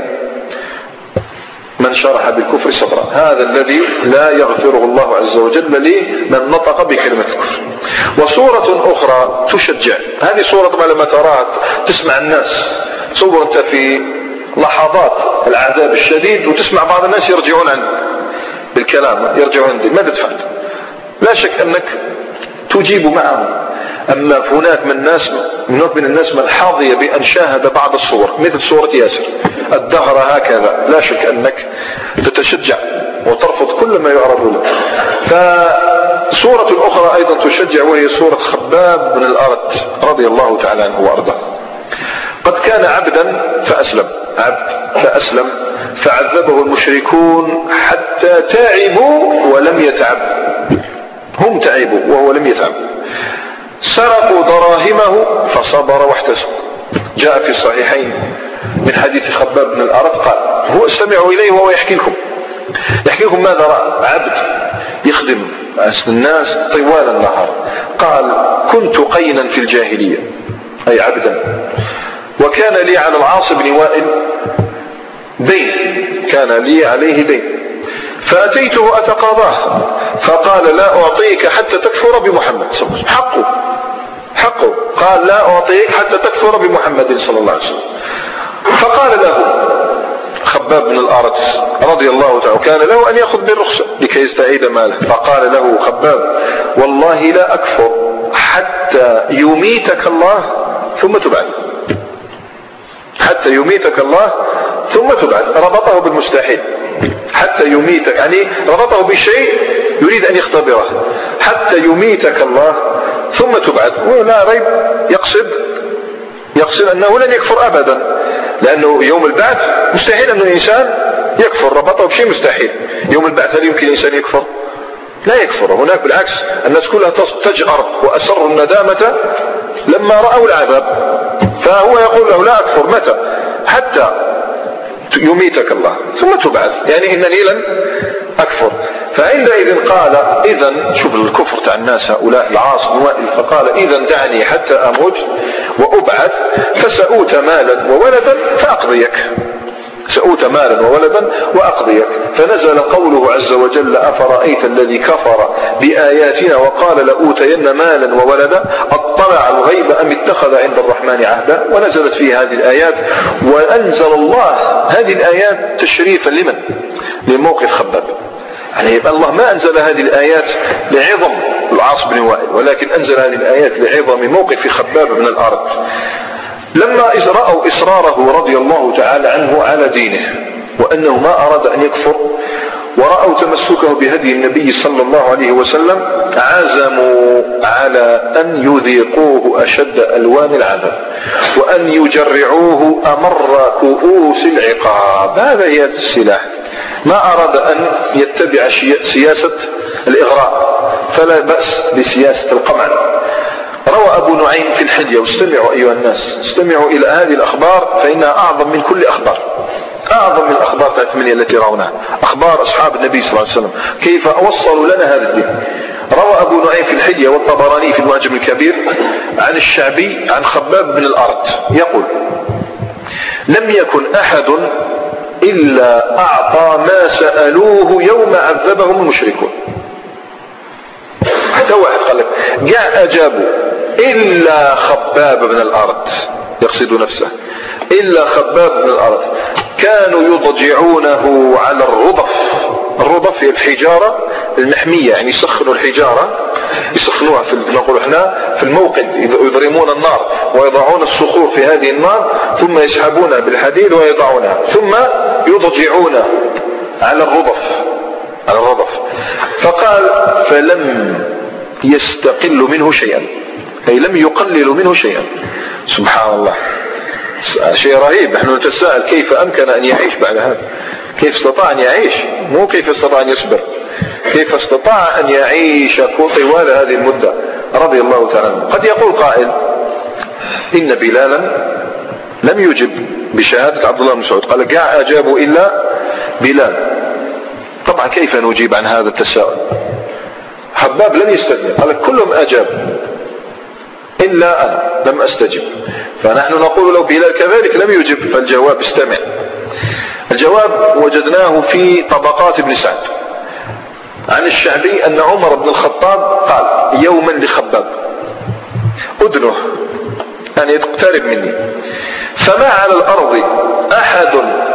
من شرح بالكفر صدرا، هذا الذي لا يغفره الله عز وجل لمن نطق بكلمة الكفر. وصورة أخرى تشجع، هذه صورة طبعا لما تراها تسمع الناس، تصور أنت في لحظات العذاب الشديد وتسمع بعض الناس يرجعون عن بالكلام، يرجعون عندي، ماذا تفعل؟ لا شك أنك تجيب معهم. أما هناك من الناس من الناس من حظي بأن شاهد بعض الصور مثل صورة ياسر الدهر هكذا، لا شك أنك تتشجع وترفض كل ما يعرض لك. فصورة أخرى أيضا تشجع، وهي صورة خباب بن الأرت رضي الله تعالى عنه وأرضاه. قد كان عبدا فأسلم، عبد فأسلم، فعذبه المشركون حتى تعبوا ولم يتعب، هم تعبوا وهو لم يتعب. سرقوا دراهمه فصبر واحتسب. جاء في الصحيحين من حديث خباب بن الأرت قال، هو استمعوا إليه وهو يحكي لكم يحكي لكم ماذا رأى. عبد يخدم الناس طوال النهار، قال كنت قينا في الجاهلية، أي عبدا، وكان لي على العاص بن وائل دين، كان لي عليه دين، فأتيته أتقاضاه فقال لا أعطيك حتى تكفر بمحمد صلى الله عليه وسلم. حقه حقه قال لا أعطيك حتى تكفر بمحمد صلى الله عليه وسلم. فقال له خباب بن الأرت رضي الله تعالى، كان له أن يأخذ بالرخصة لكي يستعيد ماله، فقال له خباب والله لا أكفر حتى يميتك الله ثم تبعث، حتى يميتك الله ثم تبعث. ربطه بالمستحيل، حتى يميتك يعني ربطه بشيء يريد أن يختبره، حتى يميتك الله ثم تبعث. ولا ريب يقصد يقصد أنه لن يكفر أبدا، لأنه يوم البعث مستحيل أن الإنسان يكفر، ربطه بشيء مستحيل. يوم البعث هل يمكن الإنسان يكفر؟ لا يكفر. هناك بالعكس الناس كلها تجأر وأسروا الندامة لما رأوا العذاب، فهو يقول له لا أكفر متى؟ حتى يميتك الله ثم تبعث، يعني إنني لن أكفر. فعندئذ قال إذن، شوف الكفر تاع الناس هؤلاء العاص بن وائل، فقال إذن دعني حتى أموت وأبعث فسأوت مالا وولدا فأقضيك، سأوت مالا وولدا وأقضيك. فنزل قوله عز وجل أفرأيت الذي كفر بآياتنا وقال لأوتين مالا وولدا أطلع الغيب أم اتخذ عند الرحمن عهدا. ونزلت فيه هذه الآيات، وأنزل الله هذه الآيات تشريفا لمن؟ لموقف خباب. يعني يبقى الله ما أنزل هذه الآيات لعظم العاص بن وائل، ولكن أنزل هذه الآيات لعظم موقف خباب بن الأرت لما رأوا إصراره رضي الله تعالى عنه على دينه، وأنه ما أراد أن يكفر، ورأوا تمسكه بهدي النبي صلى الله عليه وسلم، عزموا على أن يذيقوه أشد ألوان العذاب، وأن يجرعوه أمر كؤوس العقاب. هذا هي السلاح. ما أراد أن يتبع سياسة الإغراء، فلا بأس بسياسة القمع. روى أبو نعيم في الحلية، واستمعوا أيها الناس، استمعوا إلى هذه الأخبار فإنها أعظم من كل أخبار، أعظم من الأخبار الثمانية التي روناها، أخبار أصحاب النبي صلى الله عليه وسلم كيف وصلوا لنا هذا الدين. روى أبو نعيم في الحلية والطبراني في المعجم الكبير عن الشعبي عن خباب بن الأرت يقول لم يكن أحد إلا أعطى ما سألوه يوم عذبهم المشركون. حتى واحد قال لك جاء أجابوا إلا خباب بن الأرت، يقصد نفسه، إلا خباب بن الأرت كانوا يضجعونه على الرضف. الرضف هي الحجارة المحمية، يعني يسخنوا الحجارة، يسخنوها في نقول احنا في الموقد، يضرمون النار ويضعون الصخور في هذه النار ثم يسحبونها بالحديد ويضعونها ثم يضجعون على الرضف على الرضف. فقال فلم يستقل منه شيئا، أي لم يقلل منه شيئا. سبحان الله، شيء رهيب. نحن نتساءل كيف أمكن أن يعيش بعد هذا، كيف استطاع أن يعيش، مو كيف استطاع أن يصبر، كيف استطاع أن يعيش طوال هذه المدة رضي الله تعالى عنه. قد يقول قائل إن بلالا لم يجب بشهادة عبد الله بن مسعود، قال كاع أجابوا إلا بلال. طبعا كيف نجيب عن هذا التساؤل؟ حباب لم يستثني، قال كلهم أجاب إلا أنا لم أستجب. فنحن نقول لو بلال كذلك لم يجب، فالجواب استمع. الجواب وجدناه في طبقات ابن سعد عن الشعبي أن عمر بن الخطاب قال يوما لخباب أدنه أن يقترب مني، فما على الأرض أحد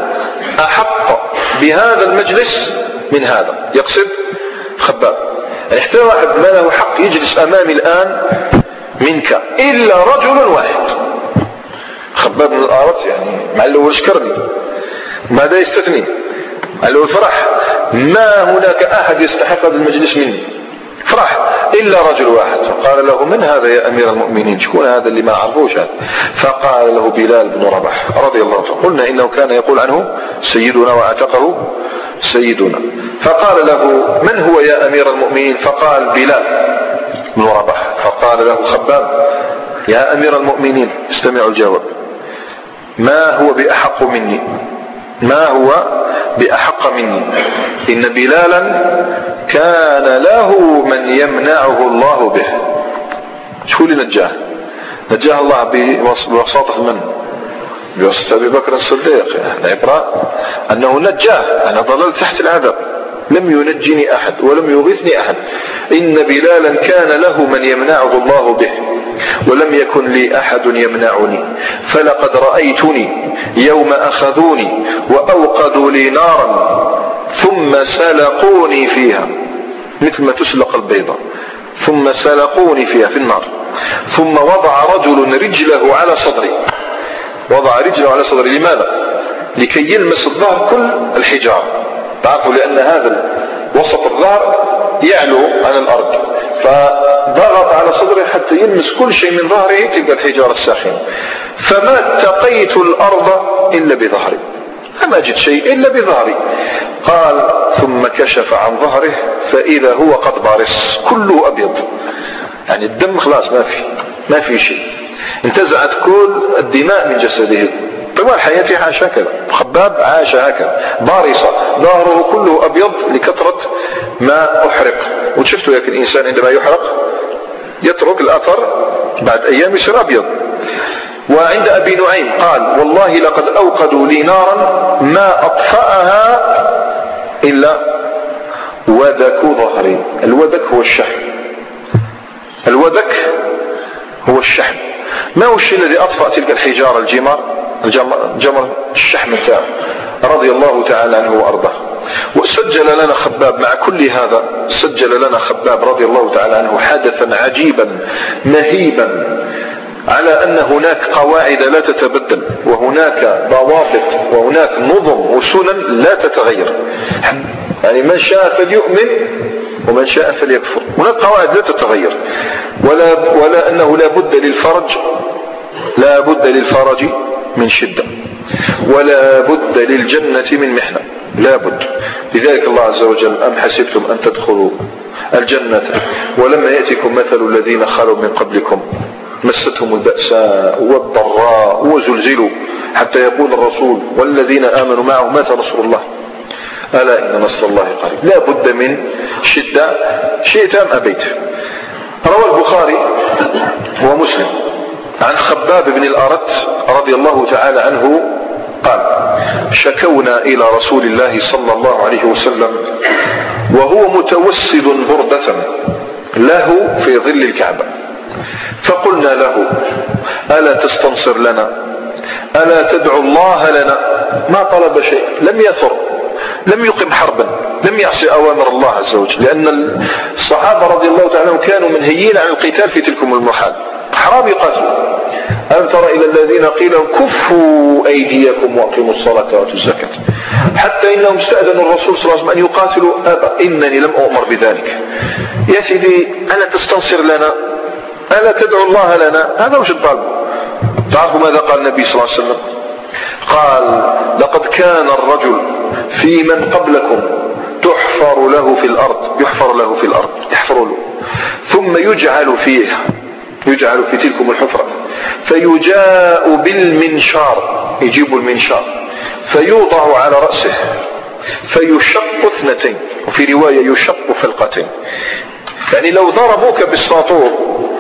أحق بهذا المجلس من هذا، يقصد خباب. يعني حتى واحد ما له حق يجلس أمامي الآن منك إلا رجل واحد. خباب من الأرض يعني مع الأول شكرني، ماذا يستثني؟ مع الأول فرح، ما هناك أحد يستحق هذا المجلس مني، فرح إلا رجل واحد. فقال له من هذا يا أمير المؤمنين؟ شكون هذا اللي ما عرفوش هذا؟ فقال له بلال بن رباح رضي الله عنه. قلنا إنه كان يقول عنه سيدنا واعتقه سيدنا. فقال له من هو يا أمير المؤمنين؟ فقال بلال بن رباح. فقال له خباب يا أمير المؤمنين استمعوا الجواب، ما هو بأحق مني، ما هو بأحق مني، إن بلالا كان له من يمنعه الله به. شو اللي نجاه؟ نجاه الله بوساطة من؟ بوساطة أبي بكر الصديق. العبرة أنه نجاه، أنا ضللت تحت العذاب، لم ينجني أحد ولم يغيثني أحد. إن بلالا كان له من يمنعه الله به ولم يكن لي أحد يمنعني، فلقد رأيتني يوم أخذوني وأوقدوا لي نارا ثم سلقوني فيها مثل ما تسلق البيضة، ثم سلقوني فيها في النار، ثم وضع رجل رجله على صدري، وضع رجله على صدري. لماذا؟ لكي يلمس الظهر كل الحجارة. تعرفوا لأن هذا وسط الظهر يعلو عن الأرض، فضغط على صدره حتى يلمس كل شيء من ظهره تلك الحجارة الساخنة. فما اتقيت الأرض إلا بظهري، لم أجد شيء إلا بظهري. قال ثم كشف عن ظهره فإذا هو قد بارص كله أبيض، يعني الدم خلاص ما في ما في شيء، انتزعت كل الدماء من جسده. طوال حياته عاش هكذا، خباب عاش هكذا بارصة، ظهره كله أبيض لكثرة ما أحرق. وشفتوا ياك الإنسان عندما يحرق يترك الأثر بعد أيام يصير أبيض. وعند أبي نعيم قال والله لقد أوقدوا لي نارا ما أطفأها إلا ودك ظهري. الودك هو الشحم، الودك هو الشحم. ما هو الشيء الذي أطفأ تلك الحجارة؟ الجمر، الجمر الشحم تاعه رضي الله تعالى عنه وأرضاه. وسجل لنا خباب مع كل هذا، سجل لنا خباب رضي الله تعالى عنه حدثا عجيبا مهيبا على أن هناك قواعد لا تتبدل، وهناك ضوابط وهناك نظم وسنن لا تتغير. يعني من شاء فليؤمن ومن شاء فليكفر. هناك قواعد لا تتغير، ولا, ولا أنه لا بد للفرج لا بد للفرج من شدة، ولا بد للجنة من محنة، لا بد. لذلك الله عز وجل أم حسبتم أن تدخلوا الجنة ولما يأتكم مثل الذين خلوا من قبلكم مستهم البأساء والضراء وزلزلوا حتى يقول الرسول والذين آمنوا معه متى نصر الله ألا إن نصر الله قريب. لا بد من شدة شئت أم أبيت. روى البخاري ومسلم عن خباب بن الأرت رضي الله تعالى عنه قال شكونا إلى رسول الله صلى الله عليه وسلم وهو متوسد بردة له في ظل الكعبة، فقلنا له ألا تستنصر لنا، ألا تدعو الله لنا؟ ما طلب شيء، لم يثر، لم يقم حربا، لم يعصي أوامر الله عز وجل، لأن الصحابة رضي الله تعالى كانوا منهيين عن القتال في تلكم المحال، حرام يقاتلوا. ألم تر إلى الذين قيل كفوا أيديكم وأقيموا الصلاة وآتوا الزكاة، حتى إنهم استأذنوا الرسول صلى الله عليه وسلم أن يقاتلوا أبا إنني لم أؤمر بذلك. يا سيدي ألا تستنصر لنا، ألا تدعو الله لنا؟ هذا وش الطالب. تعرفوا ماذا قال النبي صلى الله عليه وسلم؟ قال لقد كان الرجل في من قبلكم تحفر له في الأرض، يحفر له في الأرض، يحفر له ثم يجعل فيها، يجعل في تلكم الحفرة فيجاء بالمنشار، يجيب المنشار فيوضع على رأسه فيشق اثنتين، وفي رواية يشق فلقتين. يعني لو ضربوك بالساطور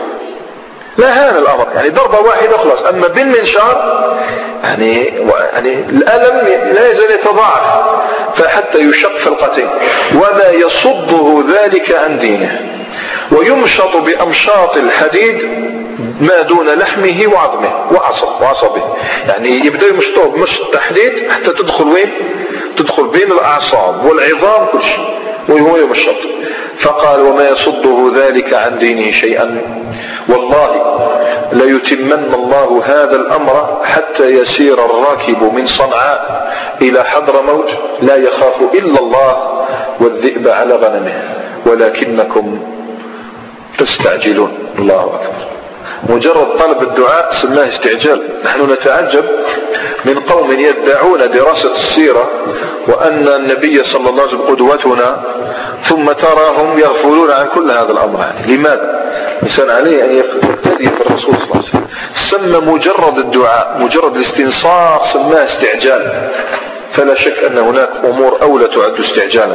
لا هان الأمر، يعني ضربة واحدة خلاص. أما بالمنشار يعني, يعني الألم لا يزال يتضاعف، فحتى يشق فلقتين. وما يصده ذلك عن دينه، ويمشط بأمشاط الحديد ما دون لحمه وعظمه وعصب وعصبه، يعني يبدأ يمشطوه بمشط تحديد حتى تدخل وين؟ تدخل بين الأعصاب والعظام كل شيء وهو يمشط. فقال وما يصده ذلك عن دينه شيئا، والله ليتمن الله هذا الأمر حتى يسير الراكب من صنعاء إلى حضرموت لا يخاف إلا الله والذئب على غنمه ولكنكم تستعجلون. الله أكبر. مجرد طلب الدعاء سماه استعجال. نحن نتعجب من قوم يدعون دراسة السيرة وأن النبي صلى الله عليه وسلم قدوتنا، ثم تراهم يغفلون عن كل هذا الأمر. يعني لماذا؟ الإنسان عليه أن يقتدي بالرسول صلى الله عليه وسلم. سمى مجرد الدعاء مجرد الاستنصار سماه استعجال، فلا شك أن هناك أمور أولى تعد استعجالا.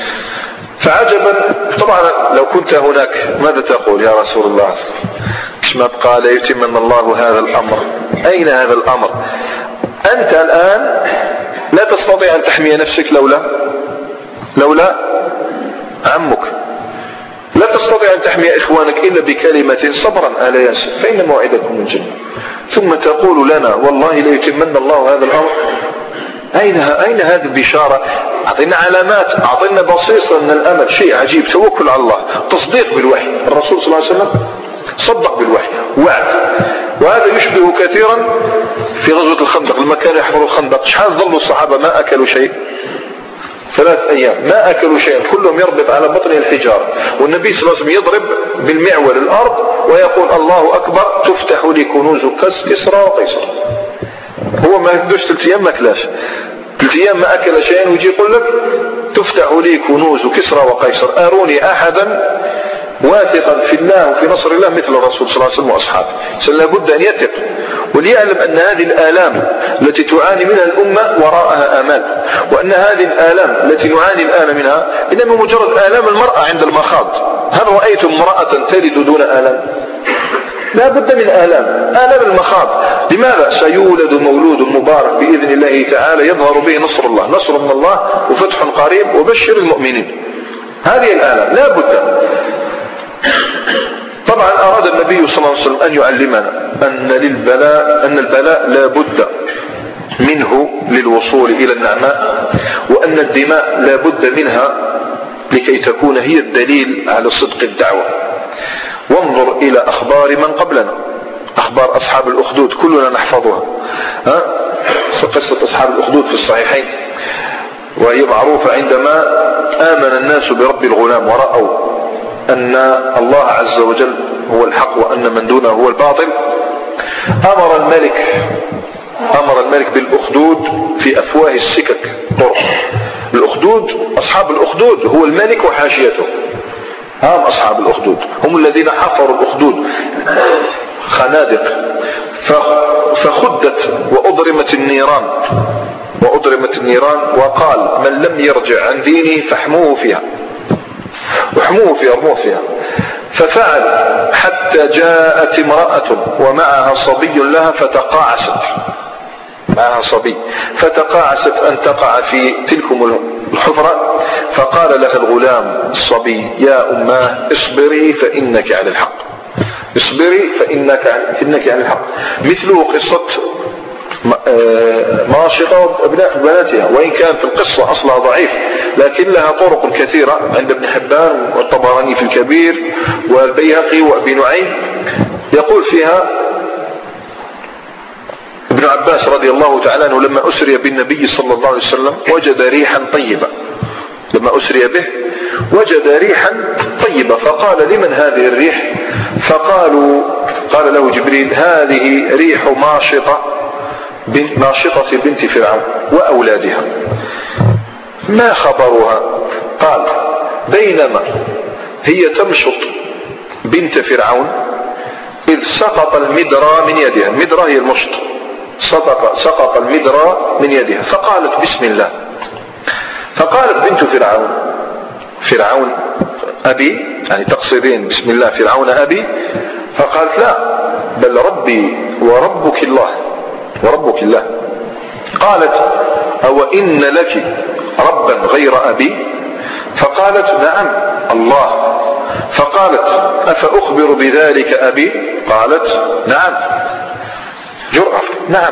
فعجبا طبعا لو كنت هناك ماذا تقول يا رسول الله؟ كما قال يتمن الله هذا الأمر. أين هذا الأمر؟ أنت الآن لا تستطيع أن تحمي نفسك لولا لولا عمك، لا تستطيع أن تحمي إخوانك إلا بكلمة صبرا آل ياسر فإن موعدكم من الجنة، ثم تقول لنا والله لا يتمن الله هذا الأمر. أين أين هذه البشارة؟ أعطينا علامات، أعطينا بصيصة من الأمل. شيء عجيب، توكل على الله، تصديق بالوحي. الرسول صلى الله عليه وسلم صدق بالوحي، وعد. وهذا يشبه كثيرا في غزوة الخندق لما كانوا يحفروا الخندق. شحال ظلوا الصحابة ما أكلوا شيء؟ ثلاث أيام ما أكلوا شيء، كلهم يربط على بطن الحجارة، والنبي صلى الله عليه وسلم يضرب بالمعول الأرض ويقول الله أكبر تفتح لي كنوز كسرى وقيصر. هو ما يقدرش ثلاث أيام ما أكلاش، ثلاث أيام ما أكل شيء ويجي يقول لك تفتح لي كنوز كسرى وقيصر. أروني أحدا واثقا في الله وفي نصر الله مثل الرسول صلى الله عليه وسلم وأصحابه. لابد أن يثق وليعلم أن هذه الآلام التي تعاني منها الأمة وراءها آمال، وأن هذه الآلام التي نعاني الآن منها إنما مجرد آلام المرأة عند المخاض. هل رأيتم امرأة تلد دون آلام؟ لا بد من آلام، آلام المخاض. لماذا؟ سيولد مولود مبارك بإذن الله تعالى يظهر به نصر الله، نصر من الله وفتح قريب وبشر المؤمنين. هذه الآلام لا بد. طبعا أراد النبي صلى الله عليه وسلم أن يعلمنا أن للبلاء أن البلاء لا بد منه للوصول إلى النعماء، وأن الدماء لا بد منها لكي تكون هي الدليل على صدق الدعوة. وانظر إلى أخبار من قبلنا، أخبار أصحاب الأخدود كلنا نحفظها. ها؟ قصة أصحاب الأخدود في الصحيحين، وهي معروفة. عندما آمن الناس برب الغلام ورأوا أن الله عز وجل هو الحق وأن من دونه هو الباطل، أمر الملك أمر الملك بالأخدود في أفواه السكك طرق. الأخدود أصحاب الأخدود هو الملك وحاشيته، هم أصحاب الأخدود هم الذين حفروا الأخدود خنادق فخدت وأضرمت النيران وأضرمت النيران وقال من لم يرجع عن دينه فاحموه فيها وحموه فيها ارموه فيها. ففعل حتى جاءت امرأة ومعها صبي لها فتقاعست، معها صبي فتقاعست أن تقع في تلكم الحفرة، فقال لها الغلام الصبي يا أماه اصبري فإنك على الحق، اصبري فإنك إنك على الحق. مثله قصة ماشطة وابناء بناتها، وإن كان في القصة أصلها ضعيف لكن لها طرق كثيرة عند ابن حبان والطبراني في الكبير والبيهقي وابي نعيم. يقول فيها ابن عباس رضي الله تعالى عنه لما أسري بالنبي صلى الله عليه وسلم وجد ريحا طيبة، لما أسري به وجد ريحا طيبة فقال لمن هذه الريح؟ فقالوا قال له جبريل هذه ريح ماشطة بنت ناشطة بنت فرعون وأولادها. ما خبرها؟ قال بينما هي تمشط بنت فرعون إذ سقط المدرى من يدها. المدرى هي المشط. سقط, سقط المدرى من يدها فقالت بسم الله. فقالت بنت فرعون فرعون أبي، يعني تقصدين بسم الله فرعون أبي؟ فقالت لا، بل ربي وربك الله وربك الله. قالت أو إن لك ربا غير أبي؟ فقالت نعم الله. فقالت أفأخبر بذلك أبي؟ قالت نعم. جرأة، نعم.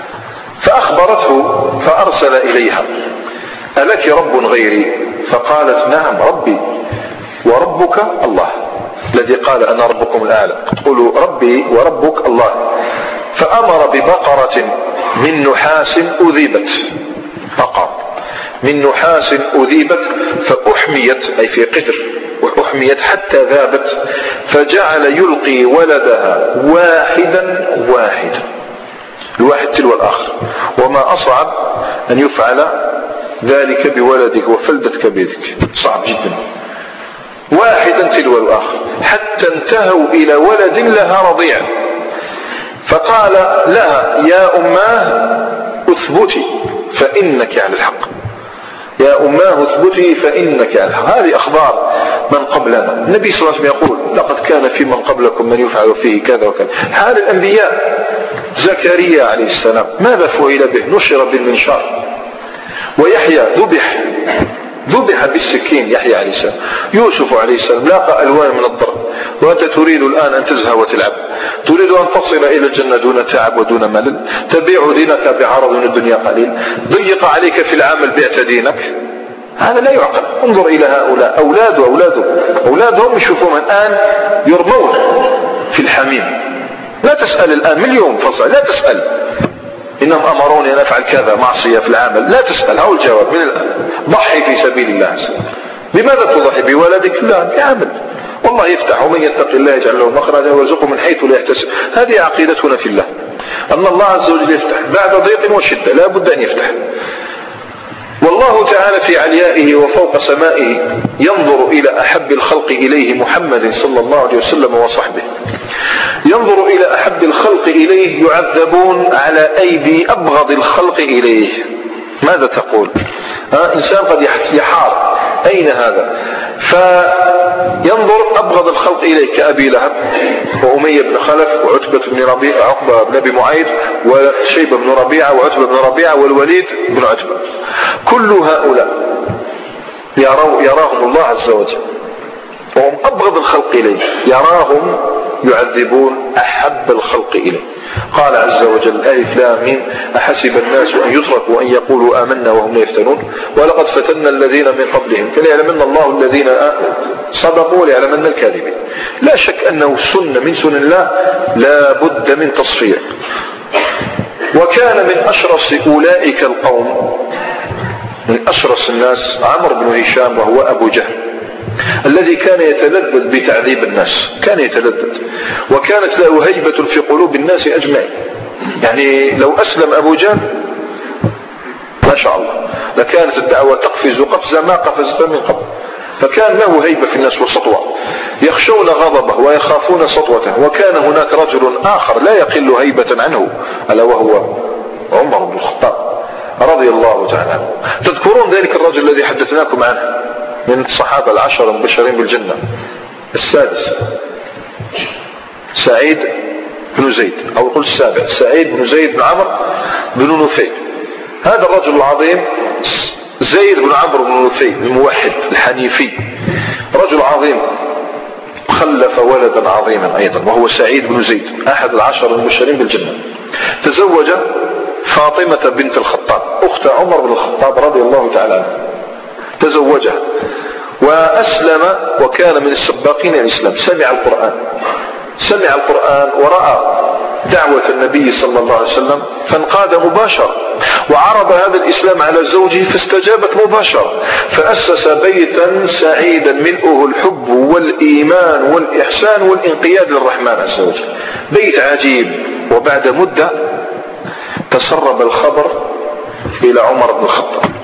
فأخبرته فأرسل إليها ألك رب غيري؟ فقالت نعم ربي وربك الله، الذي قال أنا ربكم الأعلى، تقولوا ربي وربك الله. فأمر ببقرة من نحاس أذيبت، بقرة من نحاس أذيبت فأحميت، أي في قدر، وأحميت حتى ذابت، فجعل يلقي ولدها واحدا واحدا، الواحد تلو الآخر. وما أصعب أن يفعل ذلك بولدك وفلدتك بيدك، صعب جدا، واحدا تلو الآخر، حتى انتهوا إلى ولد لها رضيع. فقال لها يا أماه اثبتي فإنك على الحق، يا أماه اثبتي فإنك على الحق. هذه أخبار من قبلنا. النبي صلى الله عليه وسلم يقول لقد كان في من قبلكم من يفعل فيه كذا وكذا. حال الأنبياء، زكريا عليه السلام ماذا فعل به؟ نشر بالمنشار. ويحيى ذبح ذبح بالسكين، يحيى عليه السلام. يوسف عليه السلام لاقى ألوان من الضرب. وأنت تريد الآن أن تزهى وتلعب، تريد أن تصل إلى الجنة دون تعب ودون ملل، تبيع دينك بعرض من الدنيا قليل، ضيق عليك في العمل بعت دينك. هذا لا يعقل. انظر إلى هؤلاء، أولاد وأولاده أولادهم يشوفون الآن يرمون في الحميم. لا تسأل الآن مليون فصل، لا تسأل إنهم أمروني أن أفعل كذا معصية في العمل، لا تسأل. هو الجواب من الآن. ضحي في سبيل الله. بماذا تضحي؟ بولدك؟ لا، بعمل. والله يفتح، ومن يتق الله يجعل له مخرجا ويرزقه من حيث لا يحتسب. هذه عقيدتنا في الله، أن الله عز وجل يفتح بعد ضيق وشدة، لا بد أن يفتح. والله تعالى في عليائه وفوق سمائه ينظر إلى أحب الخلق إليه محمد صلى الله عليه وسلم وصحبه، ينظر إلى أحب الخلق إليه يعذبون على أيدي أبغض الخلق إليه. ماذا تقول؟ ها إنسان قد يحار أين هذا؟ فينظر أبغض الخلق إليه كأبي لهب وأمية بن خلف وعتبة بن ربيعة عقبة بن أبي معيط وشيبة بن ربيعة وعتبة بن ربيعة والوليد بن عتبة. كل هؤلاء يراهم الله عز وجل وهم أبغض الخلق إليه، يراهم يعذبون أحب الخلق إليه. قال عز وجل ألف لام ميم أحسب الناس أن يتركوا أن يقولوا آمنا وهم لا يفتنون ولقد فتنا الذين من قبلهم فليعلمن الله الذين صدقوا وليعلمن الكاذبين. لا شك أنه سنة من سنن الله لا بد من تصفية. وكان من أشرس أولئك القوم، من أشرس الناس، عمرو بن هشام وهو أبو جهل الذي كان يتلذذ بتعذيب الناس، كان يتلذذ، وكانت له هيبة في قلوب الناس أجمعين. يعني لو أسلم أبو جهل ما شاء الله لكانت الدعوة تقفز قفزة ما قفزت من قبل. فكان له هيبة في الناس وسطوة، يخشون غضبه ويخافون سطوته. وكان هناك رجل آخر لا يقل هيبة عنه ألا وهو عمر بن الخطاب رضي الله تعالى عنه. تذكرون ذلك الرجل الذي حدثناكم عنه من الصحابة العشر المبشرين بالجنة، السادس سعيد بن زيد، أو قل السابع، سعيد بن زيد بن عمرو بن نفيل. هذا الرجل العظيم زيد بن عمرو بن نفيل الموحد الحنيفي، رجل عظيم خلف ولدا عظيما أيضا وهو سعيد بن زيد أحد العشر المبشرين بالجنة. تزوج فاطمة بنت الخطاب أخت عمر بن الخطاب رضي الله تعالى عنه، تزوجها وأسلم وكان من السباقين الإسلام. سمع القرآن سمع القرآن ورأى دعوة النبي صلى الله عليه وسلم فانقاد مباشرة، وعرض هذا الإسلام على زوجه فاستجابت مباشرة، فأسس بيتا سعيدا ملؤه الحب والإيمان والإحسان والانقياد للرحمن عز وجل، بيت عجيب. وبعد مدة تسرب الخبر إلى عمر بن الخطاب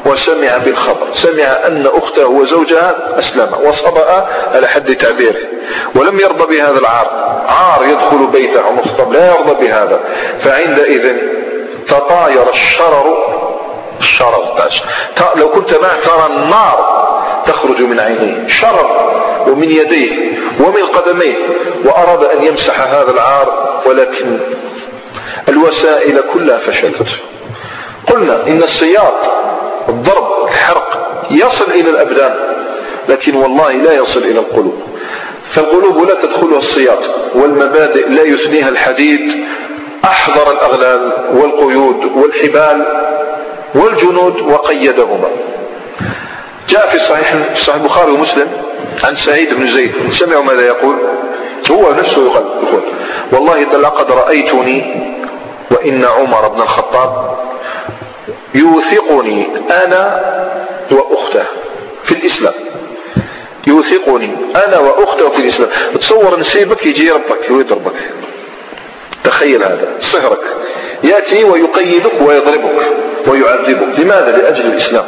وسمع بالخبر، سمع أن أخته وزوجها أسلم وصبأ على حد تعبيره، ولم يرضى بهذا العار، عار يدخل بيته عمر الخطاب لا يرضى بهذا. فعندئذ تطاير الشرر، الشرر لو كنت معه ترى النار تخرج من عينيه، شرر ومن يديه ومن قدميه، وأراد أن يمسح هذا العار ولكن الوسائل كلها فشلت. قلنا إن السياط، الضرب، الحرق يصل إلى الأبدان، لكن والله لا يصل إلى القلوب، فالقلوب لا تدخلها السياط، والمبادئ لا يثنيها الحديد. أحضر الأغلال والقيود والحبال والجنود وقيدهما. جاء في صحيح في صحيح البخاري ومسلم عن سعيد بن زيد، سمعوا ماذا يقول، هو نفسه يقول, يقول والله لقد رأيتني وإن عمر بن الخطاب يوثقني أنا وأخته في الإسلام، يوثقني أنا وأخته في الإسلام. تصور نسيبك يجي ربك ويضربك، تخيل هذا صهرك يأتي ويقيدك ويضربك ويعذبك، لماذا؟ لأجل الإسلام.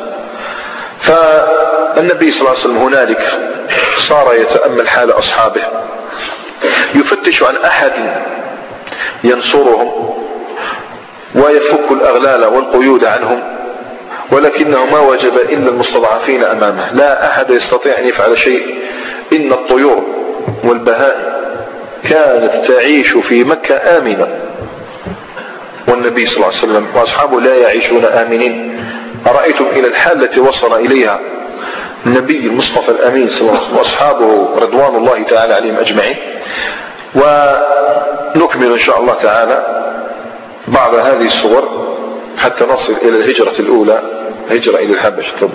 فالنبي صلى الله عليه وسلم هنالك صار يتأمل حال أصحابه، يفتش عن أحد ينصرهم ويفك الأغلال والقيود عنهم، ولكنه ما وجد إلا المستضعفين أمامه، لا أحد يستطيع أن يفعل شيء. إن الطيور والبهائم كانت تعيش في مكة آمنة، والنبي صلى الله عليه وسلم وأصحابه لا يعيشون آمنين. أرأيتم إلى الحال التي وصل إليها النبي المصطفى الأمين صلى الله عليه وسلم وأصحابه رضوان الله تعالى عليهم أجمعين. ونكمل إن شاء الله تعالى بعض هذه الصور حتى نصل إلى الهجرة الأولى، هجرة إلى الحبشة. طب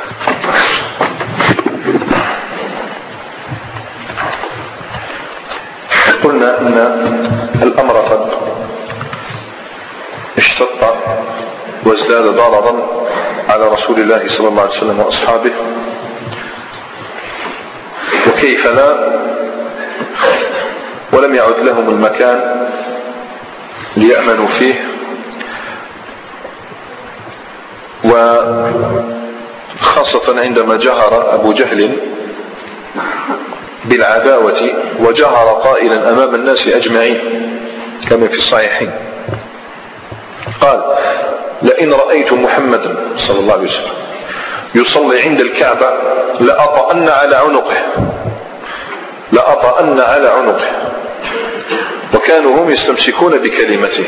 قلنا أن الأمر قد اشتد وازداد ضررا على رسول الله صلى الله عليه وسلم وأصحابه، وكيف لا، ولم يعد لهم المكان ليأمنوا فيه. وخاصة عندما جهر أبو جهل بالعداوة وجهر قائلا أمام الناس أجمعين كما في الصحيحين، قال لئن رأيت محمدا صلى الله عليه وسلم يصلي عند الكعبة لأطأن على عنقه، لأطأن على عنقه. وكانوا هم يستمسكون بكلمته.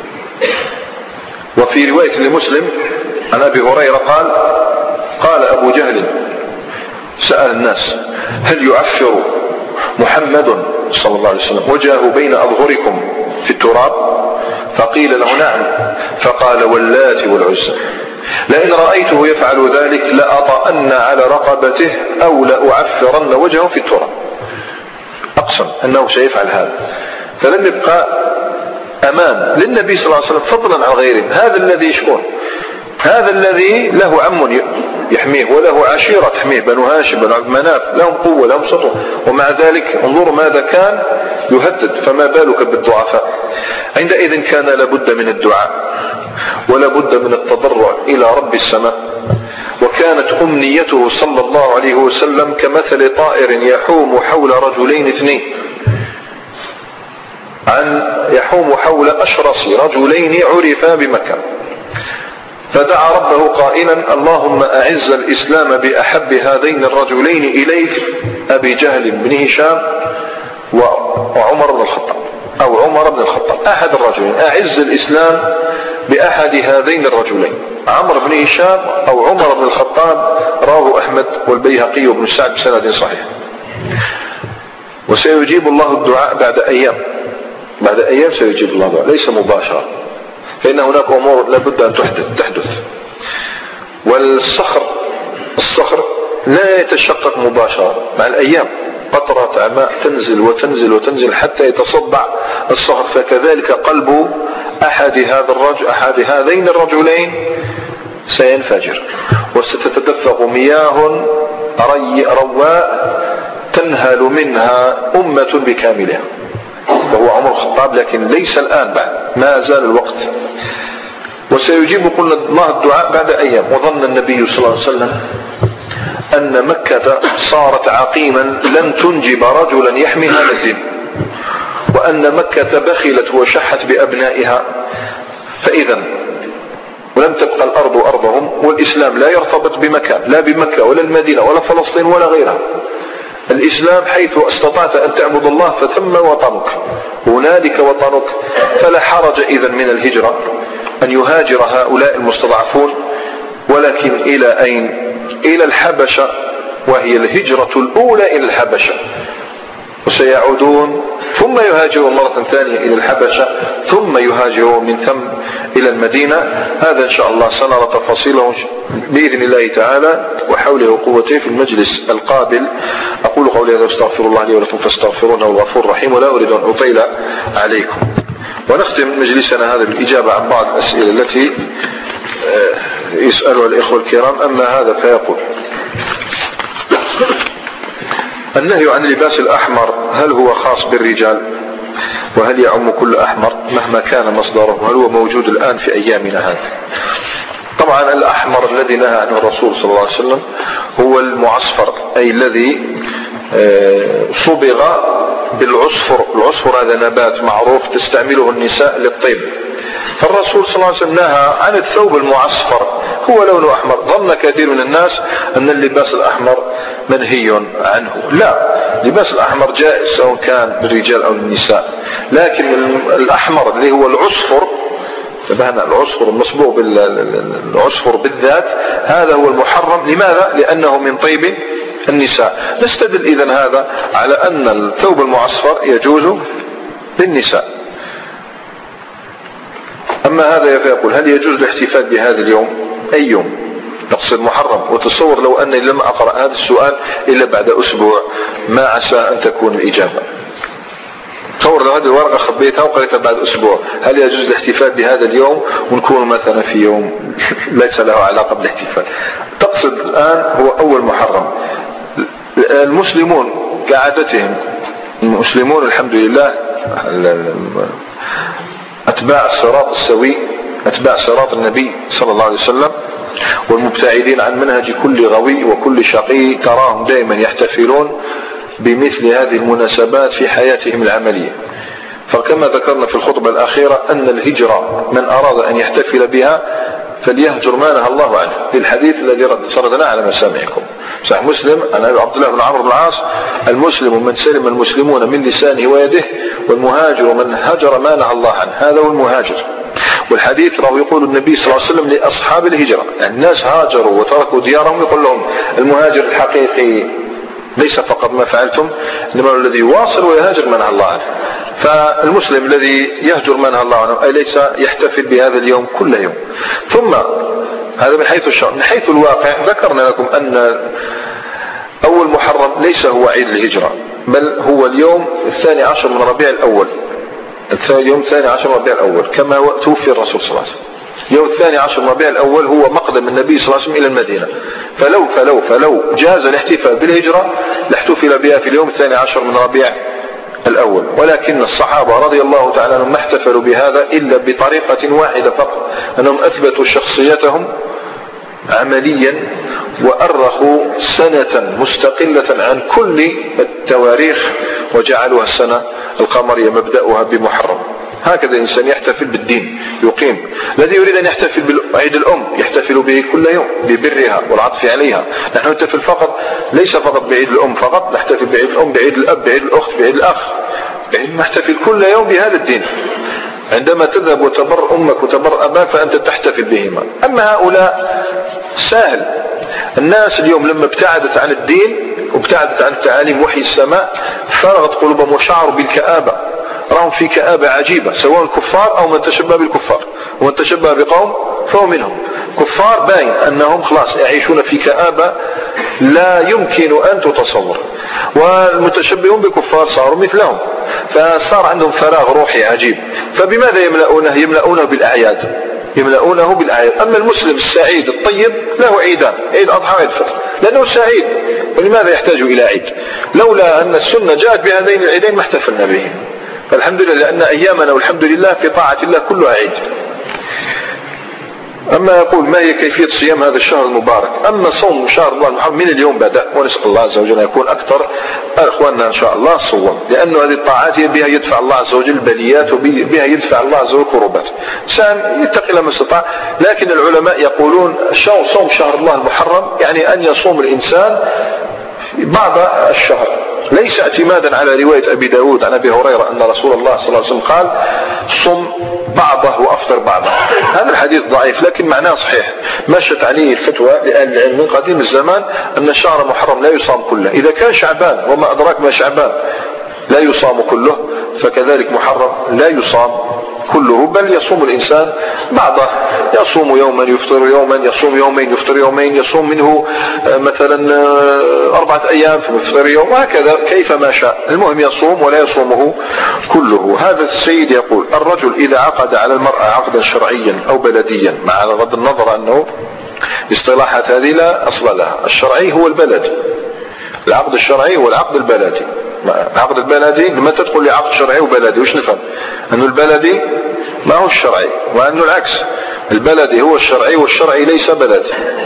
وفي رواية لمسلم عن أبي هريرة قال قال أبو جهل سأل الناس هل يعفر محمد صلى الله عليه وسلم وجهه بين أظهركم في التراب؟ فقيل له نعم، فقال واللات والعزى لئن رأيته يفعل ذلك لأطأن على رقبته أو لأعفرن وجهه في التراب. أقسم أنه سيفعل هذا. فلم يبقى أمان للنبي صلى الله عليه وسلم فضلا عن غيره. هذا الذي يشكون، هذا الذي له عم يحميه وله عشيرة تحميه، بنو هاشم بنو عبد مناف، لهم قوة لهم سطوة، ومع ذلك انظروا ماذا كان يهدد، فما بالك بالضعفاء. عندئذ كان لابد من الدعاء ولابد من التضرع إلى رب السماء. وكانت أمنيته صلى الله عليه وسلم كمثل طائر يحوم حول رجلين اثنين، عن يحوم حول أشرس رجلين عرفا بمكة. فدعا ربه قائلا اللهم أعز الإسلام بأحب هذين الرجلين إليك، أبي جهل بن هشام وعمر بن الخطاب، أو عمر بن الخطاب، أحد الرجلين. أعز الإسلام بأحد هذين الرجلين، عمرو بن هشام أو عمر بن الخطاب. رواه أحمد والبيهقي وابن سعد بسند صحيح. وسيجيب الله الدعاء بعد أيام، بعد أيام سيجيب الله الدعاء، ليس مباشرة، فإن هناك أمور لابد أن تحدث تحدث والصخر الصخر لا يتشقق مباشرة، مع الأيام قطرة ماء تنزل وتنزل وتنزل حتى يتصدع الصخر. فكذلك قلب أحد هذا الرجل أحد هذين الرجلين سينفجر، وستتدفق مياه ري رواء تنهل منها أمة بكاملها، وهو عمر الخطاب. لكن ليس الآن، بعد ما زال الوقت. وسيجيب قلنا الله الدعاء بعد أيام. وظن النبي صلى الله عليه وسلم أن مكة صارت عقيما لن تنجب رجلا يحمي هذا الدين، وأن مكة بخلت وشحت بأبنائها، فإذا ولم تبقى الأرض أرضهم، والإسلام لا يرتبط بمكان، لا بمكة ولا المدينة ولا فلسطين ولا غيرها. الإسلام حيث استطعت أن تعبد الله فثم وطنك، هنالك وطنك. فلا حرج إذن من الهجرة أن يهاجر هؤلاء المستضعفون، ولكن إلى أين؟ إلى الحبشة، وهي الهجرة الأولى إلى الحبشة، وسيعودون ثم يهاجرون مرة ثانية إلى الحبشة، ثم يهاجرون من ثم إلى المدينة. هذا إن شاء الله سنرى تفاصيله بإذن الله تعالى وحوله وقوته في المجلس القابل. أقول قولي هذا واستغفر الله لي ولكم فاستغفرونه الغفور الرحيم، ولا أريد أن أطيل عليكم. ونختم مجلسنا هذا بالإجابة عن بعض الأسئلة التي يسألها الإخوة الكرام. أما هذا فيقول: النهي عن لباس الأحمر هل هو خاص بالرجال؟ وهل يعم كل أحمر مهما كان مصدره؟ وهل هو موجود الآن في أيامنا هذه؟ طبعا الأحمر الذي نهى عنه الرسول صلى الله عليه وسلم هو المعصفر، أي الذي صبغ بالعصفر. العصفر هذا نبات معروف تستعمله النساء للطيب، فالرسول صلى الله عليه وسلم نهى عن الثوب المعصفر هو لونه أحمر. ظن كثير من الناس أن اللباس الأحمر منهي عنه. لا، لباس الأحمر جائز سواء كان للرجال أو للنساء، لكن الأحمر اللي هو العصفر، تبهنا العصفر المصبوغ بالعصفر بالذات، هذا هو المحرم. لماذا؟ لأنه من طيب النساء. نستدل إذن هذا على أن الثوب المعصفر يجوز للنساء. أما هذا فيقول: هل يجوز الاحتفال بهذا اليوم؟ أي يوم؟ نقصد محرم. وتصور لو أني لم أقرأ هذا السؤال إلا بعد أسبوع ما عسى أن تكون الإجابة. تصور لو هذه الورقة خبيتها وقريتها بعد أسبوع، هل يجوز الاحتفال بهذا اليوم ونكون مثلا في يوم ليس له علاقة بالاحتفال؟ تقصد الآن هو أول محرم. المسلمون كعادتهم، المسلمون الحمد لله أتباع الصراط السوي، أتباع صراط النبي صلى الله عليه وسلم، والمبتعدين عن منهج كل غوي وكل شقي، تراهم دائما يحتفلون بمثل هذه المناسبات في حياتهم العملية. فكما ذكرنا في الخطبة الأخيرة أن الهجرة من أراد أن يحتفل بها فليهجر ما نهى الله عنه، للحديث الذي سردناه على مسامعكم. صحيح مسلم عن عبد الله بن عمرو بن العاص: المسلم من سلم المسلمون من لسانه ويده، والمهاجر من هجر ما نهى الله عنه، هذا هو المهاجر. والحديث رواه يقول النبي صلى الله عليه وسلم لأصحاب الهجرة، يعني الناس هاجروا وتركوا ديارهم، يقول لهم المهاجر الحقيقي ليس فقط ما فعلتم، إنما الذي يواصل ويهاجر ما نهى الله عنه. فالمسلم الذي يهجر ما نهى الله عنه أي ليس يحتفل بهذا اليوم كل يوم. ثم هذا من حيث الشرع. من حيث الواقع ذكرنا لكم أن أول محرم ليس هو عيد الهجرة، بل هو اليوم الثاني عشر من ربيع الأول، اليوم الثاني عشر من ربيع الأول كما توفي الرسول صلى الله عليه وسلم. يوم الثاني عشر من ربيع الأول هو مقدم النبي صلى الله عليه وسلم إلى المدينة. فلو فلو فلو جاز الاحتفال بالهجرة لاحتفل بها في اليوم الثاني عشر من ربيع الأول، ولكن الصحابة رضي الله تعالى عنهم ما احتفلوا بهذا إلا بطريقة واحدة فقط، أنهم أثبتوا شخصيتهم عمليا وأرخوا سنة مستقلة عن كل التواريخ وجعلوها السنة القمرية مبدأها بمحرم. هكذا الإنسان يحتفل بالدين، يقيم. الذي يريد أن يحتفل بعيد الأم يحتفل به كل يوم ببرها والعطف عليها. نحن نحتفل فقط، ليس فقط بعيد الأم فقط، نحتفل بعيد الأم، بعيد الأب، بعيد الأخت، بعيد الأخ، نحتفل كل يوم بهذا الدين. عندما تذهب وتبر أمك وتبر أباك فأنت تحتفل بهما. أما هؤلاء سهل. الناس اليوم لما ابتعدت عن الدين وابتعدت عن تعاليم وحي السماء فرغت قلوبهم وشعروا بالكآبة، راهم في كآبة عجيبة، سواء الكفار أو من تشبه بالكفار، ومن تشبه بقوم فهو منهم. كفار باين أنهم خلاص يعيشون في كآبة لا يمكن أن تتصور، والمتشبهون بكفار صاروا مثلهم، فصار عندهم فراغ روحي عجيب. فبماذا يملؤونه؟ يملؤونه بالأعياد، يملؤونه بالأعياد. أما المسلم السعيد الطيب له عيدان، عيد أضحى وعيد الفطر، لأنه سعيد. ولماذا يحتاج إلى عيد؟ لولا أن السنة جاءت بهذين العيدين ما احتفلنا بهم. فالحمد لله لأن أيامنا والحمد لله في طاعة الله كلها عيد. أما يقول ما هي كيفية صيام هذا الشهر المبارك؟ أما صوم شهر الله المحرم من اليوم بدأ، ونسأل الله عز وجل أن يكون أكثر أخواننا إن شاء الله صوم، لأن هذه الطاعات بها يدفع الله عز وجل البليات، وبها يدفع الله عز وجل الكروبات. إنسان يتقي لما استطاع. لكن العلماء يقولون صوم شهر الله المحرم يعني أن يصوم الإنسان بعض الشهر، ليس اعتمادا على رواية أبي داود عن أبي هريرة أن رسول الله صلى الله عليه وسلم قال صم بعضه وأفطر بعضه. هذا الحديث ضعيف لكن معناه صحيح. مشت عليه الفتوى لأهل العلم من قديم الزمان أن الشهر المحرم لا يصام كله. إذا كان شعبان وما أدراك ما شعبان لا يصام كله، فكذلك محرم لا يصام كله، بل يصوم الإنسان بعضه، يصوم يوما يفطر يوما، يصوم يومين يفطر يومين، يصوم منه مثلا أربعة أيام ثم يفطر يوم، وهكذا كيف ما شاء. المهم يصوم ولا يصومه كله. هذا السيد يقول الرجل إذا عقد على المرأة عقدا شرعيا أو بلديا، مع غض النظر أنه اصطلاحات هذه لا أصل لها، الشرعي هو البلدي، العقد الشرعي هو العقد البلدي. العقد البلدي لما تدخل لعقد شرعي وبلدي وش نفهم؟ أنه البلدي ما هو الشرعي، وأنه العكس، البلدي هو الشرعي والشرعي ليس بلدي.